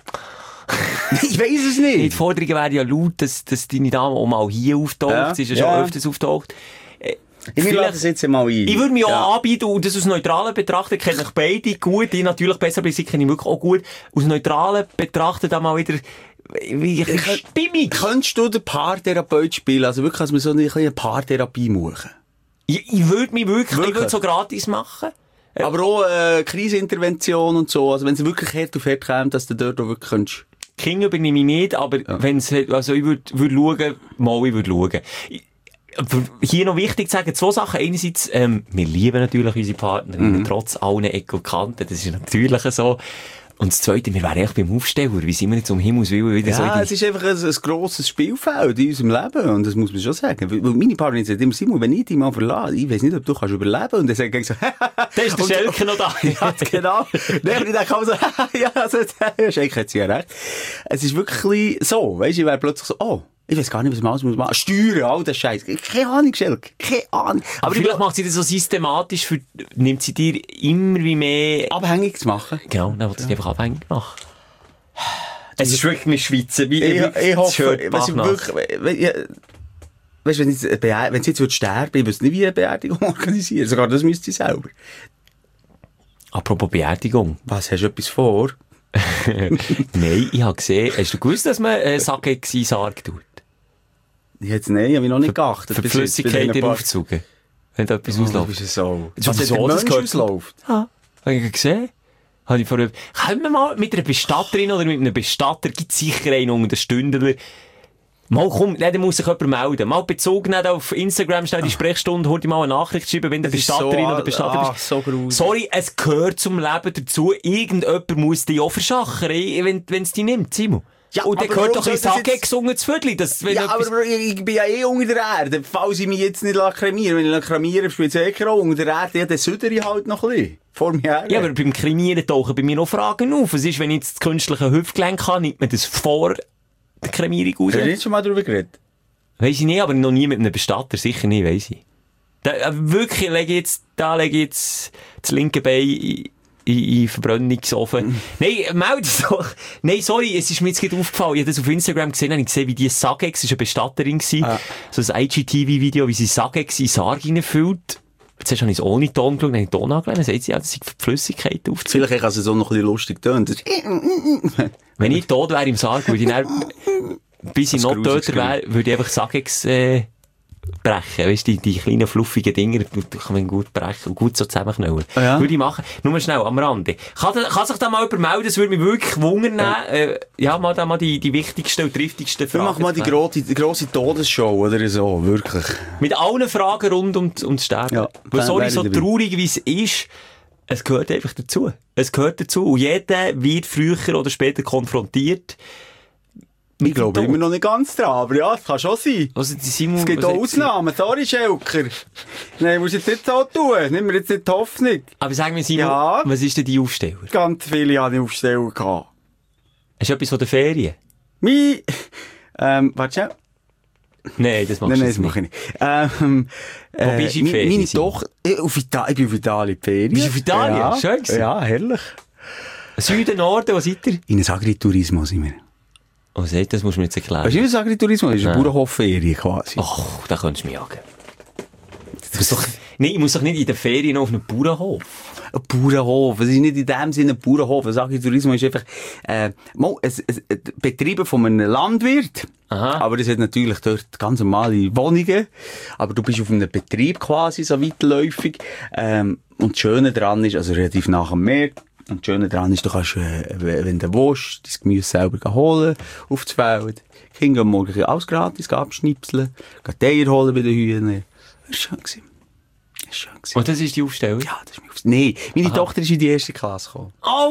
ich weiss es nicht. Die Forderungen wären ja laut, dass deine Dame auch mal hier auftaucht, ja, sie ist ja schon öfters auftaucht. Ich lade das jetzt mal ein. Ich würde mich auch anbieten, und das aus neutralen Betrachten kenne ich beide gut, ich natürlich besser, aber sie kenne ich wirklich auch gut. Aus neutralen Betrachten da mal wieder, wie stimmig. Könntest du den Paartherapeut spielen? Also wirklich, dass wir so eine Paartherapie machen? Ich würde mich wirklich, ich würde so gratis machen. Aber auch Krisenintervention und so, also wenn es wirklich hart auf hart kommt, dass du dort auch wirklich könntest. Kinder übernehme ich nicht, aber wenn's, also ich würde schauen. Hier noch wichtig zu sagen, zwei Sachen. Einerseits, wir lieben natürlich unsere Partnerinnen, trotz allen Ecken und Kanten. Das ist natürlich so. Und das Zweite, wir wären echt beim Aufsteller. Wie sind wir nicht zum Himmelswillen wieder so? Ja, es ist einfach ein grosses Spielfeld in unserem Leben. Und das muss man schon sagen. Weil meine Partnerin sagt immer, Simon, wenn ich dich mal verlasse, ich weiss nicht, ob du kannst überleben. Und dann sagt er so, da ist der Schelke noch da. Ja, genau. Dann ich denke so, ja, also, Schelke hat sie ja recht. Es ist wirklich so, weisst du, ich wäre plötzlich so, oh. Ich weiss gar nicht, was man alles machen muss. Steuern, all das Scheiß. Keine Ahnung, Schelke. Keine Ahnung. Aber vielleicht macht sie das so systematisch, nimmt sie dir immer wie mehr... abhängig zu machen. Genau, dann wird sie einfach abhängig machen. Es ist wirklich eine Schweizer. Ich hoffe, weißt du, wenn sie jetzt sterben würde, ich wüsste nicht, wie eine Beerdigung organisieren. Sogar das müsste sie selber. Apropos Beerdigung. Was, hast du etwas vor? Nein, ich habe gesehen, hast du gewusst, dass man Sake Sarg tut? Jetzt nein, habe ich noch nicht geachtet. Für die Flüssigkeit aufzugen. Wenn da etwas ausläuft. Das ist so. Was ist so, das ausläuft? Ja, habe ich gesehen. Können wir mal mit einer Bestatterin oder mit einem Bestatter, gibt es sicher einen unter den Stündler, mal komm, dann muss sich jemand melden. Mal bezogen auf Instagram, schnell die Sprechstunde, hol dir mal eine Nachricht schreiben, wenn du Bestatterin oder Bestatter bist. So gruselig. Sorry, es gehört zum Leben dazu. Irgendjemand muss dich auch verschachern, wenn es dich nimmt, Simon. Ja, und dann gehört doch ein Sake gesungen zu Viertel. Aber ich bin ja unter der Erde. Falls ich mich jetzt nicht kremieren, wenn ich kremiere, spielt es keine Rolle. Unter der Erde, ja, dann südere ich halt noch ein bisschen. Vor mir her. Ja, aber beim Kremieren tauchen bei mir noch Fragen auf. Was ist, wenn ich jetzt das künstliche Hüftgelenk habe, nimmt man das vor der Kremierung raus? Hast du nicht schon mal darüber geredet? Weiss ich nicht, aber noch nie mit einem Bestatter. Sicher nicht, weiss ich. Wirklich, lege ich jetzt das linke Bein in Verbrennungsofen. Nein, melde es doch. Nein, sorry, es ist mir jetzt gerade aufgefallen. Ich habe das auf Instagram gesehen, habe ich gesehen, wie die Sagex, das war eine Bestatterin, so ein IGTV-Video, wie sie Sagex in Sarg hineinfüllt. Zuerst habe ich es ohne Ton geschaut, dann habe ich den Ton angelegt, dann sagt sie, ja, das sind Flüssigkeiten aufzunehmen. Vielleicht kann es so noch ein bisschen lustig tönen. Wenn ich tot wäre im Sarg, würde ich dann, bis ich noch töter wäre, würde ich einfach Sagex, brechen. Weißt du, die kleinen fluffigen Dinger, kann man gut brechen und gut so zusammenknallen. Ja. Würde ich machen. Nur schnell, am Rande. Kann sich da mal jemand melden? Das würde mich wirklich wundern. Mal die wichtigsten und triftigsten Fragen. Wir machen mal die grosse Todesshow, oder so, wirklich. Mit allen Fragen rund ums Sterben. Ja, Weil sorry, so dabei. traurig wie es ist, es gehört einfach dazu. Es gehört dazu. Und jeder wird früher oder später konfrontiert. Ich glaube immer noch nicht ganz dran, aber ja, es kann schon sein. Also, Simon, Es gibt auch Ausnahmen, sorry Schelker. Nein, musst jetzt nicht so tun. Nimm mir jetzt nicht die Hoffnung. Aber sag mir, Simon, Ja. was ist denn die Aufsteller? Ganz viele hatte ich Aufsteller gehabt. Hast du etwas von der Ferien? Warte schnell. Nein, das machst Nein, du das jetzt mache nicht. ich nicht. Wo bist du in Ferien? Meine Tochter, ich bin auf Italien in die Ferien. Bist du auf Italien? Ja. Schön gewesen. Ja, herrlich. Süden, Norden, wo seid ihr? In einem Agriturismo sind wir. Oh, seht, das musst du mir jetzt erklären. Weißt du, was Agriturismo ist? Eine Bauernhofferie quasi. Ach, da könntest du mich jagen. Nein, ich muss doch nicht in den Ferien auf einem Bauernhof. Ein Bauernhof. Es ist nicht in dem Sinne ein Bauernhof. Ein Agriturismo ist einfach, ein Betrieb von einem Landwirt. Aha. Aber es hat natürlich dort ganz normale Wohnungen. Aber du bist auf einem Betrieb quasi, so weitläufig. Und das Schöne daran ist, also relativ nach dem Meer. Und das Schöne daran ist, du kannst, wenn du willst, dein Gemüse selber holen, aufs Feld. Die Kinder gehen morgen alles gratis abschnipseln, gehen die Eier holen bei den Hühnern. Das war schön gewesen. Und das ist die Aufstellung? Ja, das ist mir aufs... Nein, meine Tochter ist in die erste Klasse gekommen.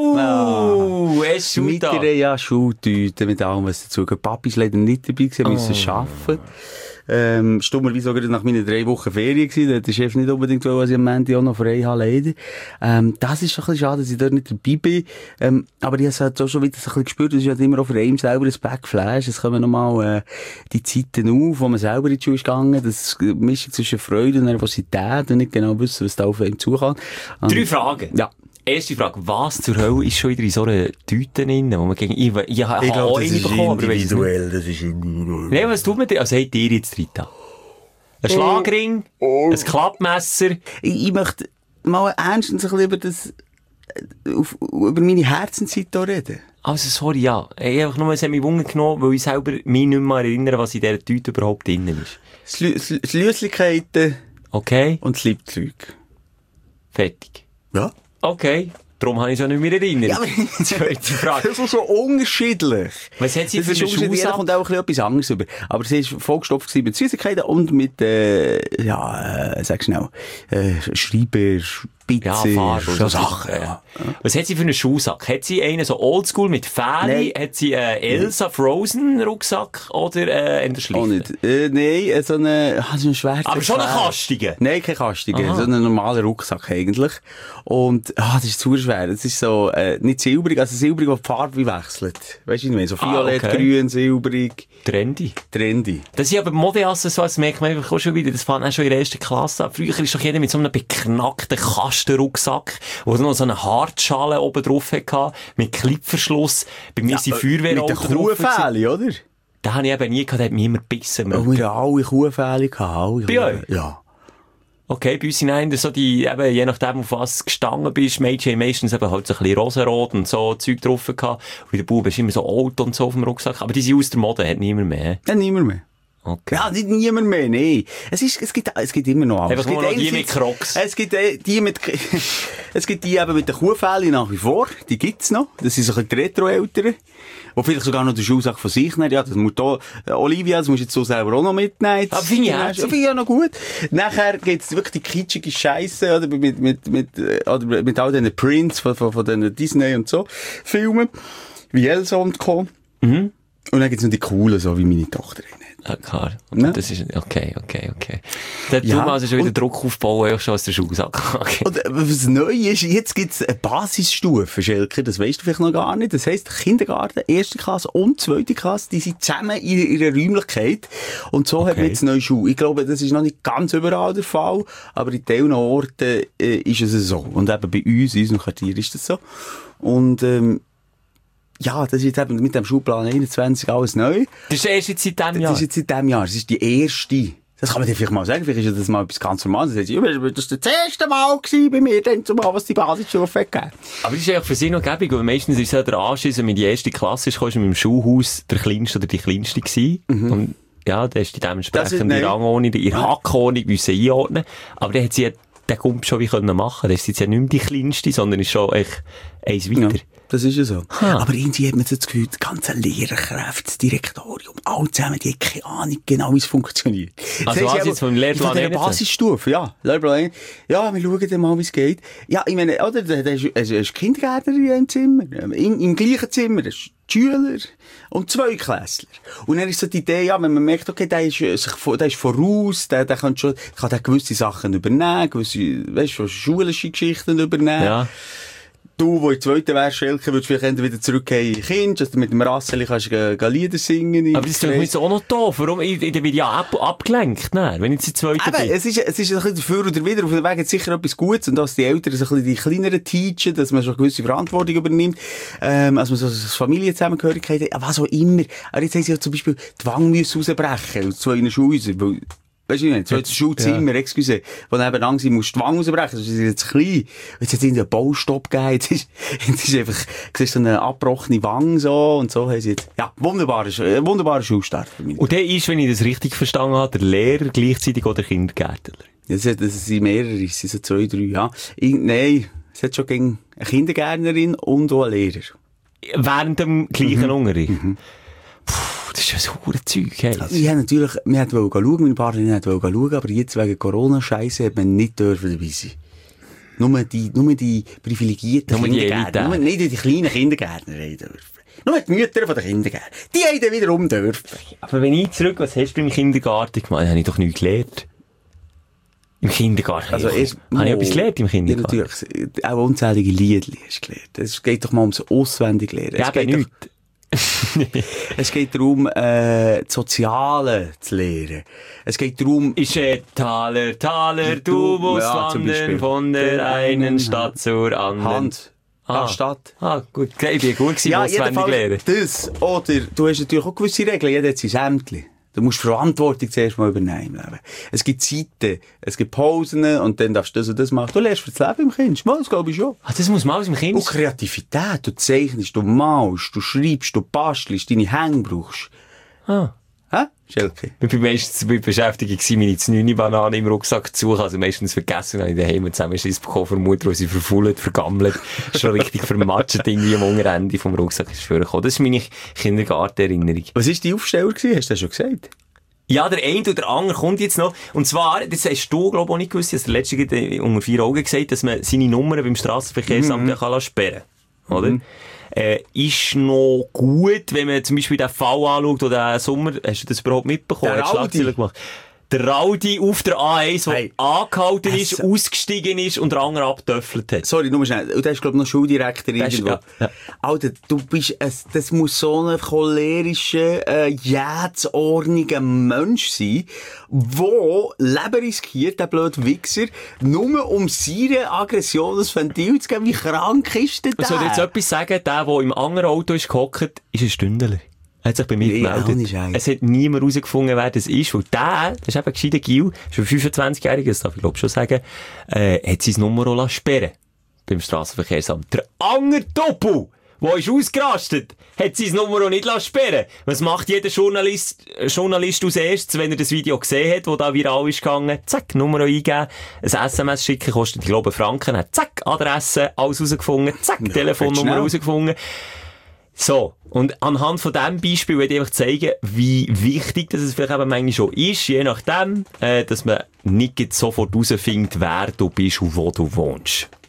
Oh, es ist Mit ihrer Schultüte, mit allem, was dazu gehört. Papi ist leider nicht dabei gewesen, müssen arbeiten. Stummerweise auch gerade nach meinen 3 Wochen Ferien gewesen. Da hat der Chef nicht unbedingt wollen, dass ich am Ende auch noch frei habe, leider. Das ist schon ein bisschen schade, dass ich dort nicht dabei bin. Aber ich habe es halt auch schon wieder so ein bisschen gespürt, das ist halt immer auch für einen selber ein Backflash. Es kommen nochmal, die Zeiten auf, wo man selber in die Schule ist gegangen. Das Mischung zwischen Freude und Nervosität und nicht genau wissen, was da auf einem zukommt. 3 Fragen. Ja. Erste Frage, was zur Hölle ist schon wieder in so einer Tüte drin, wo man gegen, ich habe auch eine bekommen, aber ich weiss nicht. Das ist individuell. Nein, was tut man denn? Also, habt ihr jetzt drin? Ein Schlagring, ein Klappmesser. Ich möchte mal ernstens ein bisschen über das, über meine Herzenszeit hier reden. Also, sorry, ja. Ich habe einfach nur ein Wunder genommen, weil ich selber mich nicht mehr erinnere, was in dieser Tüte überhaupt drin ist. Das Lüslichkeiten Okay? und das Liebzeug. Fertig. Ja. Okay. Darum habe ich es auch nicht mehr erinnert. Ja, aber Zweite Frage. das ist so unterschiedlich. Was hat sie Das für ist einen unterschiedlich. Jeder Schuhsack? kommt auch etwas anderes über. Aber sie ist vollgestopft gewesen mit Süßigkeiten und mit, sag schnell, Schreiber, Spitze, Ja, Farbe. so Sachen. Ja. Was hat sie für einen Schuhsack? Hat sie einen so oldschool mit Fähli? Nein. Hat sie einen Elsa Frozen Rucksack oder einen Auch schlichten? nicht. Nein, so einen schwarzen. Aber schon einen Schwer. kastigen? Nein, kein kastigen. Aha. So einen normalen Rucksack eigentlich. Und, das ist zu schwer. Das ist so, nicht silbrig, also silbrig, wo die Farbe wie wechselt. Weißt du, nicht so violett, okay. grün, silbrig, Trendy. trendy. Das sind aber Modeaccessoires, das merkt man einfach auch schon wieder. Das fängt auch schon in der ersten Klasse an. Früher ist doch jeder mit so einem beknackten Kastenrucksack, wo noch so eine Hartschale oben drauf hatte, mit Klippverschluss. Bei mir sind Feuerwehrautos Mit den drauf. Kuhfähli, oder? Den habe ich eben nie gehabt, der hat mich immer gebissen. Oh, wir haben alle Kuhfäli gehabt. Bei euch? Ja. Okay, bei uns sind so die, eben, je nachdem, auf was du gestanden bist, Mädchen haben meistens eben halt so ein bisschen rosarot und so Zeug drauf gehabt. Und bei den Buben ist immer so alt und so auf dem Rucksack. Aber die sind aus der Mode, hat niemand mehr. Ja, niemand mehr. Okay. Ja, nicht niemand mehr, nee. Es gibt immer noch. Einfach Es gibt nur noch die einerseits- mit Crocs. Es gibt die mit, es gibt die eben mit den Kuhfäli nach wie vor. Die gibt's noch. Das sind so ein bisschen die Retro-Eltern. Wo vielleicht sogar noch den Schuhsack von sich nehmen. Ja, das muss da, Olivia, das musst du jetzt so selber auch noch mitnehmen. Aber finde ich herzig. Ja, finde ich auch noch gut. Nachher gibt's wirklich die kitschige Scheisse, oder? Mit all diesen Prints von den Disney und so Filmen. Wie Elsa und Co. Mhm. Und dann gibt's noch die coolen, so wie meine Tochter. Ja, klar. Ja. Das ist, okay. Da tun wir also schon wieder Druck aufbauen, auch schon aus der Schulsache. Okay. Und was neu ist, jetzt gibt's eine Basisstufe, Schelke, das weisst du vielleicht noch gar nicht. Das heisst, Kindergarten, 1. Klasse und 2. Klasse, die sind zusammen in ihrer Räumlichkeit. Und so hat man jetzt neue Schule. Ich glaube, das ist noch nicht ganz überall der Fall, aber in vielen Orten ist es so. Und eben bei uns, in unserem Quartier, ist das so. Und ja, das ist jetzt eben mit dem Schulplan 21 alles neu. Das ist erst jetzt seit diesem Jahr? Das ist jetzt seit diesem Jahr. Das ist die erste. Das kann man dir vielleicht mal sagen. Vielleicht ist das mal etwas ganz Normales. Das war das erste Mal bei mir, dann zumal, was die Basisstufe gegeben. Aber das ist eigentlich für sie noch gäbig, weil meistens ist ja der Anschluss, wenn man in die erste Klasse ist, kommst du mit dem Schulhaus der Kleinste oder die Kleinste gewesen. Und ja, da ist die dementsprechend die Rangordnung, die Hackordnung müssen einordnen. Aber dann hat sie den Gump schon wie können machen. Das ist jetzt ja nicht mehr die Kleinste, sondern ist schon echt eins weiter. Ja, das ist ja so. Aber irgendwie hat man so das Gefühl, die ganzen Lehrerkräfte, das Direktorium, alle zusammen, die haben keine Ahnung genau, wie es funktioniert. Also was jetzt vom Lehrplan von der Basisstufe, ja. Lehrplan, ja, wir schauen dann mal, wie es geht. Ja, ich meine, oder, da ist Kindergärtner in einem Zimmer, im gleichen Zimmer, das ist Schüler und 2 Klässler. Und dann ist so die Idee, ja, wenn man merkt, okay, der ist voraus, der kann gewisse Sachen übernehmen, gewisse, weißt du, schulische Geschichten übernehmen. Ja. Du, wo in der 2. wärst, Schelke, würdest vielleicht wieder zurückgehen in Kind, dass du mit dem Rasseli kannst Lieder singen. Aber das ist doch jetzt auch noch doof. Warum? Ich werde ja abgelenkt, ne? Wenn ich in der 2. bin. Es ist ein bisschen dafür oder wieder. Auf dem Weg sicher etwas Gutes. Und dass die Eltern so ein bisschen die kleineren teachen, dass man schon eine gewisse Verantwortung übernimmt, als man so eine Familienzusammengehörigkeit hat, was auch immer. Aber jetzt haben sie ja zum Beispiel die Wange müssen rausbrechen aus 2 Schulhäusern. Weisst du nicht? So ein Schulzimmer, excuse, wo nebenan sie muss die Wange rausbrechen, das ist jetzt zu klein. Jetzt hat es einen Baustopp gegeben, jetzt ist einfach, siehst so eine abgebrochene Wange so, und so haben sie jetzt, ja, wunderbarer Schulstart für mich. Und der ist, wenn ich das richtig verstanden habe, der Lehrer gleichzeitig auch der Kindergärtner? Das sind mehrere, es sind so 2, 3, ja. Nein, es hat schon eine Kindergärtnerin und auch einen Lehrer. Während dem gleichen Unterricht? Das ist ja so ein Zeug, hey. Also, wir wollten schauen, meine Partnerin wollte schauen, aber jetzt wegen Corona-Scheiße hat man nicht dabei sein. Nur die privilegierten Kindergärtner. Nicht die kleinen Kindergärtner dürfen. Nur die Mütter von den Kindergärtnern. Die haben dann wiederum dürfen. Aber wenn ich zurück, was hast du im Kindergarten gemacht? Habe ich doch nichts gelernt. Im Kindergarten? Also habe ich etwas gelernt im Kindergarten? Ja, natürlich. Auch unzählige Liedli hast du gelernt. Es geht doch mal ums Auswendiglernen. Ja, aber nichts. Es geht darum, das Soziale zu lernen. Es geht darum... Taler, du musst wandern von der einen Stadt zur anderen. Stadt. Gut. Ich bin gut gewesen, auswendig lernen. Das. Oder, du hast natürlich auch gewisse Regeln. Jeder hat sein Sämtli. Du musst Verantwortung zuerst mal übernehmen im Leben. Es gibt Zeiten, es gibt Pausen und dann darfst du das und das machen. Du lernst für das Leben im Kind. Das glaube ich schon. Das muss man aus dem Kind. Und Kreativität. Du zeichnest, du malst, du schreibst, du bastelst, deine Hänge brauchst. Hä? Schelke? Ich war meistens damit beschäftigt, meine 9 Bananen im Rucksack zu suchen. Also meistens vergessen, wenn ich daheim Zusammenschiss bekommen von der Mutter, die sie verfault, vergammelt, schon richtig vermatscht irgendwie am Unterende vom Rucksack ist vorgekommen. Das ist meine Kindergartenerinnerung. Was war die Aufsteller gewesen? Hast du das schon gesagt? Ja, der eine oder der andere kommt jetzt noch. Und zwar, das hast du, glaube ich, auch nicht gewusst, dass der Letzte unter 4 Augen gesagt, dass man seine Nummern beim Strassenverkehrsamt kann sperren kann. Oder? Ist noch gut, wenn man zum Beispiel den Fall anschaut, oder den Sommer, hast du das überhaupt mitbekommen? Der Raudi gemacht. Der Raudi auf der A1, der angehalten ist, ausgestiegen ist und der andere abgetöffelt hat. Sorry, nur schnell. Und der ist, glaube ich, noch Schuldirektor irgendwo. Ja. Alter, du bist, das muss so ein cholerischer, jähzorniger Mensch sein, der Leben riskiert, der blöde Wichser, nur um seine Aggression das Ventil zu geben. Wie krank ist der? Soll ich jetzt etwas sagen? Der im anderen Auto ist gehockt, ist ein Stündler. Er hat sich bei mir gemeldet. Es hat niemand herausgefunden, wer das ist. Weil das ist eben gescheiter Gil, ist ein 25-Jähriger, das darf ich glaube schon sagen, hat sein Nummer auch sperren beim Strassenverkehrsamt. Der andere Doppel, der ist ausgerastet, hat sein Nummer auch nicht sperren. Was macht jeder Journalist als erstes, wenn er das Video gesehen hat, wo da viral ist gegangen? Zack, Nummer eingeben, ein SMS schicken, kostet, ich glaube, Franken, hat zack, Adresse, alles rausgefunden, zack, ja, Telefonnummer rausgefunden. So. Und anhand von diesem Beispiel will ich einfach zeigen, wie wichtig das vielleicht eben manchmal schon ist, je nachdem, dass man nicht sofort herausfindet, wer du bist und wo du wohnst.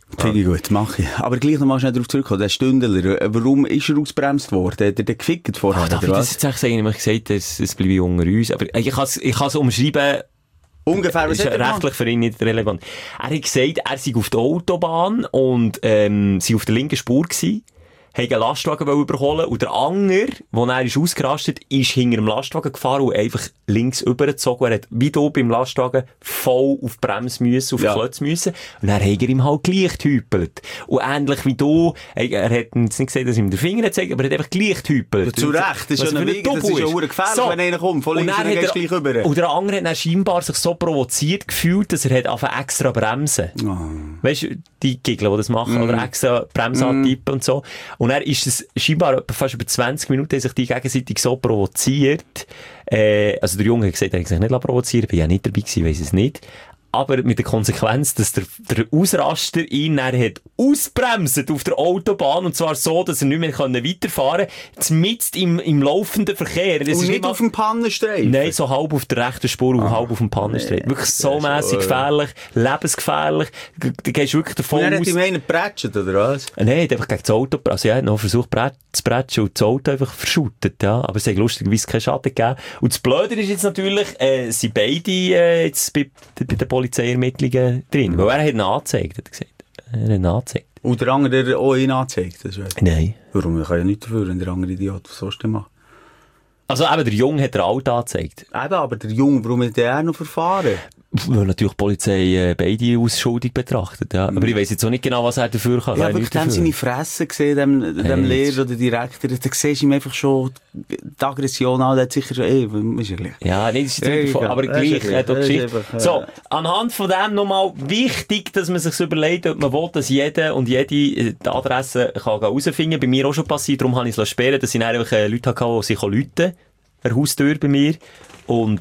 Finde ich gut, mache ich. Aber gleich noch mal schnell darauf zurückkommen. Der Stündler, warum ist er ausgebremst worden? Hat er den gefickt vorher, Darf ich oder das jetzt sagen? Ich habe gesagt, es bleibe unter uns. Aber ich kann es umschreiben. Ungefähr, was ist hat er rechtlich für ihn nicht relevant. Er hat gesagt, er sei auf der Autobahn und sei auf der linken Spur gewesen. Haben einen Lastwagen überholen und der Anger, wo er ist ausgerastet, ist hinter dem Lastwagen gefahren und einfach links übergezogen. Er hat wie du beim Lastwagen voll auf die Bremse müssen, auf die Klötze müssen. Und dann hat er ihm halt gleich gehüpelt. Und ähnlich wie du, er hat jetzt nicht gesagt, dass er ihm den Finger gezeigt, aber er hat einfach gleich gehüpelt. Zu Recht, das ist ja ein Weg, das ist ja gefährlich, so, wenn einer kommt, von links und dann gehst du gleich rüber. Und der Anger hat dann scheinbar sich so provoziert gefühlt, dass er hat angefangen extra bremsen. Oh. Weißt du, die Gegner, die das machen, oder extra Bremse antippen und so. Und dann ist es scheinbar fast über 20 Minuten, haben sich die gegenseitig so provoziert. Also der Junge hat gesagt, er hat sich nicht provozieren lassen, bin ja nicht dabei gewesen, weiss es nicht. Aber mit der Konsequenz, dass der Ausraster ihn dann hat ausbremset auf der Autobahn, und zwar so, dass er nicht mehr weiterfahren konnte, mitten im laufenden Verkehr. Das und ist nicht auf dem Pannenstreifen? Nein, so halb auf der rechten Spur und halb auf dem Pannenstreifen. Wirklich so mässig gefährlich, lebensgefährlich. Du gehst wirklich davon aus... Und er hat ihm einen geprätscht, oder was? Nein, er hat einfach gegen das Auto... Also er hat noch versucht zu prätschen und das Auto einfach verschüttet, ja. Aber es hat lustigerweise keinen Schaden gegeben. Und das Blöde ist jetzt natürlich, sind beide jetzt bei der Polizeiermittlungen drin. Weil er hat ihn angezeigt, hat er gesagt. Er hat ihn angezeigt. Und der andere, der auch ihn angezeigt? Nein. Warum? Ich kann ja nichts dafür, wenn der andere Idiot was sonst macht. Also eben, der Junge hat der Alte angezeigt. Eben, aber der Junge, warum hat der noch verfahren? Weil natürlich die Polizei beide als schuldig betrachtet, ja. Aber ich weiss jetzt auch nicht genau, was er dafür kann. Ja, wirklich, dem seine Fresse gesehen, dem Lehrer oder Direktor, da siehst du ihm einfach schon die Aggression an, der hat sicher schon, ist ja gleich. Ja, nicht, das ist jetzt aber gleich, er hat auch Geschichte. So, anhand von dem nochmal wichtig, dass man sich überlegt, ob man will, dass jeder und jede die Adresse kann herausfinden kann. Bei mir auch schon passiert, darum habe ich es sperren lassen, dass ich dann einfach Leute hatte, die sich läuten, eine Haustür bei mir. Und,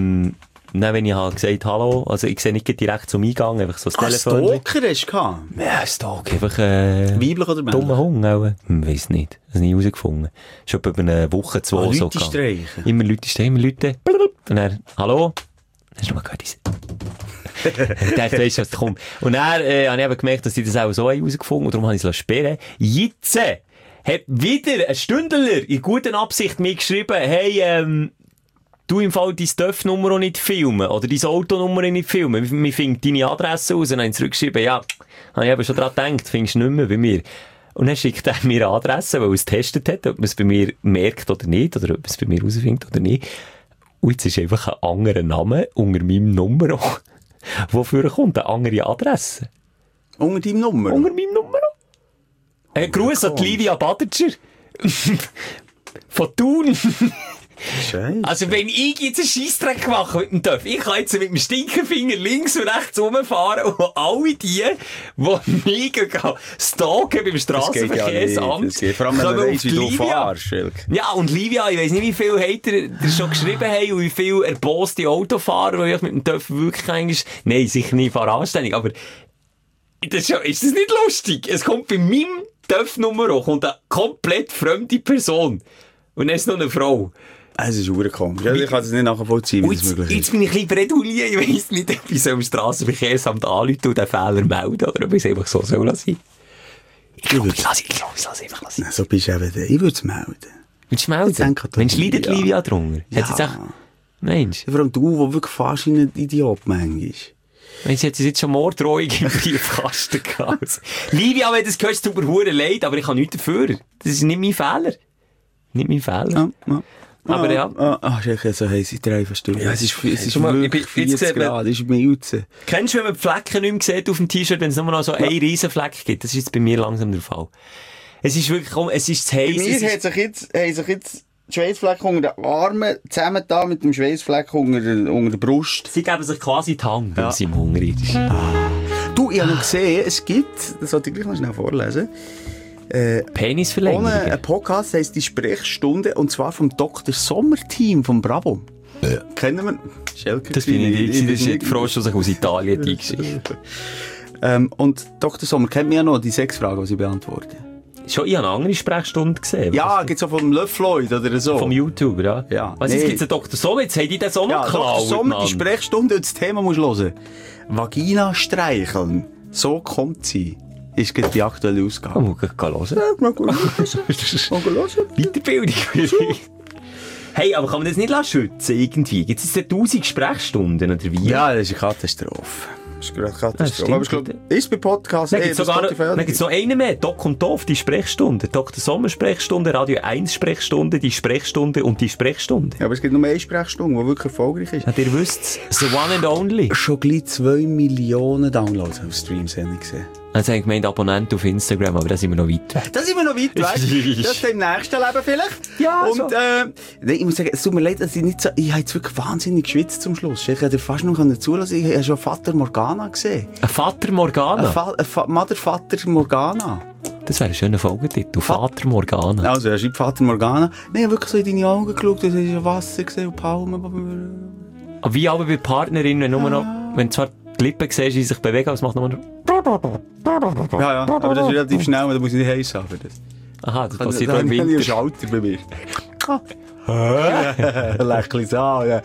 dann, wenn ich halt gesagt hallo, also ich sehe nicht direkt zum Eingang, einfach so das Telefon. Stalker hast du gehabt? Ja, Stalker, einfach weiblich oder männlich? Dummer Hund auch. Weiss nicht, das nie herausgefunden. Schon über eine Woche, 2 so Leute streichen? Immer Leute streichen, immer Leute. Und dann, hallo? Hast du noch mal gehört? Der weisst, was kommt. Und dann habe ich eben gemerkt, dass die das auch so herausgefunden haben, und darum habe ich es sperren lassen. Jetzt hat wieder ein Stündler in guter Absicht mir geschrieben, hey, du im Fall deine Dörfnummer auch nicht filmen, oder deine Autonummer nicht filmen. Wir finden deine Adresse raus, und dann zurückgeschrieben, ja, habe ich eben schon daran gedacht, findest du nicht mehr bei mir. Und dann schickt er mir eine Adresse, weil er es getestet hat, ob man es bei mir merkt oder nicht, oder ob man es bei mir rausfindet oder nicht. Und jetzt ist einfach ein anderer Name unter meinem Nummer, wofür kommt eine andere Adresse. Unter deinem Nummer? Unter meinem Nummer. Gruß an Livia Badertscher. Von Thun. Scheiße. Also wenn ich jetzt einen Scheissdreck mache mit dem Töff, ich kann jetzt mit dem Stinkefinger links und rechts rumfahren, und alle die mich stalken beim Strassenverkehrsamt, das geht vor allem, wenn man weiss, wie du fahrst. Ja, und Livia, ich weiss nicht, wie viel Hater schon geschrieben haben und wie viel erboste Autofahrer, weil ich mit dem Töff wirklich eigentlich, nein, sicher nicht anständig, aber ist das nicht lustig? Es kommt bei meinem Töff-Nummer kommt eine komplett fremde Person. Und dann ist noch eine Frau. Es ist verdammt komisch. Ich kann es nicht nachvollziehen, wie das möglich ist. Jetzt bin ich ein bisschen bredouilliert. Ich weiss nicht, ob ich so im Strassenverkehrsamt anrufen und den Fehler melden, oder ob ich es einfach so soll lassen. Ich glaube, ich lasse einfach lassen. So bist du eben der. Ich würde es melden. Willst du melden? Mensch, leidet Livia drunter? Ja. Mensch. Vor allem du, der wirklich fast ein Idiot manchmal ist. Mensch, sie hat jetzt schon Morddrohung im Briefkasten gehabt. Livia, wenn du das hörst, tut mir verdammt leid, aber ich kann nichts dafür. Das ist nicht mein Fehler. Nicht mein Fehler. Ja. Aber ja. So heiß, ich drehe Stunden. Ja, es ist mal, wirklich 40 Grad, es ist Milze. Kennst du, wenn man die Flecken nicht mehr sieht auf dem T-Shirt, wenn es nur noch so einen riesen Fleck gibt? Das ist jetzt bei mir langsam der Fall. Es ist wirklich, es ist zu heiß. Bei mir haben sich jetzt die Schweißflecken unter den Armen zusammen da mit dem Schweißflecken unter der Brust. Sie geben sich quasi die Hand, wenn sie im Hunger ist. Du, ich habe noch gesehen, es gibt, das sollte ich gleich noch schnell vorlesen, Penisverlängerung. Ein Podcast heisst die Sprechstunde, und zwar vom Dr. Sommer-Team vom Bravo. Ja. Kennen wir? Schelker, das bin ich nicht. Das ist die Frau, die sich aus Italien eingeschickt. Und Dr. Sommer kennt mir ja noch die 6 Fragen, die sie beantworten. Schon, ich habe eine andere Sprechstunde gesehen. Ja, gibt es auch vom Le Floyd oder so. Vom YouTuber, ja. Was, jetzt gibt es einen Dr. Sommer, jetzt haben die das auch noch geklaut. Dr. Sommer, die Sprechstunde, und das Thema musst du hören. Vagina streicheln. So kommt sie. ist gerade die aktuelle Ausgabe. Mal hören. Mal hören. Weiterbildung. Hey, aber kann man das nicht schützen irgendwie? Gibt es jetzt 1000 Sprechstunden oder wie? Ja, das ist eine Katastrophe. Das ist gerade eine Katastrophe. Ja, Aber ich glaube, ist bei Podcasts... Dann gibt es noch einen mehr. Doc und Doof, die Sprechstunde. Dr. Sommer Sprechstunde, Radio 1 Sprechstunde, die Sprechstunde und die Sprechstunde. Ja, aber es gibt nur eine Sprechstunde, die wirklich erfolgreich ist. Ja, ihr wisst es. The one and only. Schon gleich 2 Millionen Downloads auf Streams habe ich gesehen. Also ich gemeint Abonnenten auf Instagram, aber da sind wir noch weit weg. Da sind wir noch weit weg. Das ist im nächsten Leben vielleicht. Ja, und, so. Nein, ich muss sagen, es tut mir leid, dass ich nicht so... Ich habe jetzt wirklich wahnsinnig geschwitzt zum Schluss. Ich hätte fast noch zulassen. Ich habe schon Vater Morgana gesehen. Ein Vater Morgana? Mother Vater Morgana. Das wäre ein schöner Folgetitel. Vater Morgana. Also, er schreibt Vater Morgana. Nein, ich habe wirklich so in deine Augen geschaut, da hast du Wasser gesehen und Palmen. Wie aber bei Partnerinnen, wenn nur noch... Wenn zwar die Lippen siehst, die sich bewegen, aber es macht nur noch... Ja, aber das ist relativ schnell, da muss ich nicht heiß haben. Aha, das passiert auch im ein Winter. Schalter bei mir. Lächeln so, ja.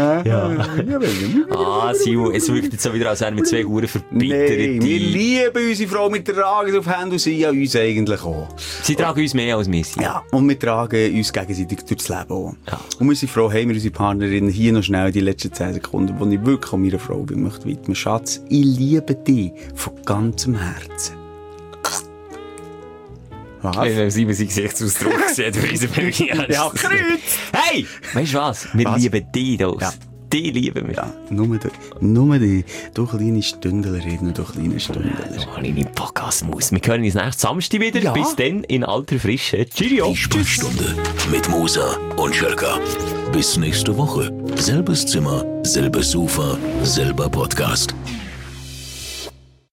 Sil, es wirkt jetzt so wieder, als wären wir zwei Huren verbittert. Nein, wir lieben unsere Frau, wir tragen auf Hände und sie ja uns eigentlich auch. Sie tragen uns mehr als wir. Ja, und wir tragen uns gegenseitig durchs Leben auch. Ja. Und wir sind froh, haben wir unsere Partnerin hier noch schnell die letzten 10 Sekunden, wo ich wirklich an meiner Frau möchte widmen. Schatz, ich liebe dich von ganzem Herzen. Was? Wenn sie seinen Gesichtsausdruck sieht, weiss ich Ja, Kreuz! Hey! Weißt du was? Wir lieben dich, das. Ja. Die lieben wir. Ja, nur die, du kleine Stündlerin und du kleine Stündler. Kleine Podcast-Maus. Wir hören uns nächsten Samstag wieder. Ja. Bis dann in alter Frische. Cheerio. Die Sprechstunde mit Musa und Schelka. Bis nächste Woche. Selbes Zimmer, selbes Sofa, selber Podcast.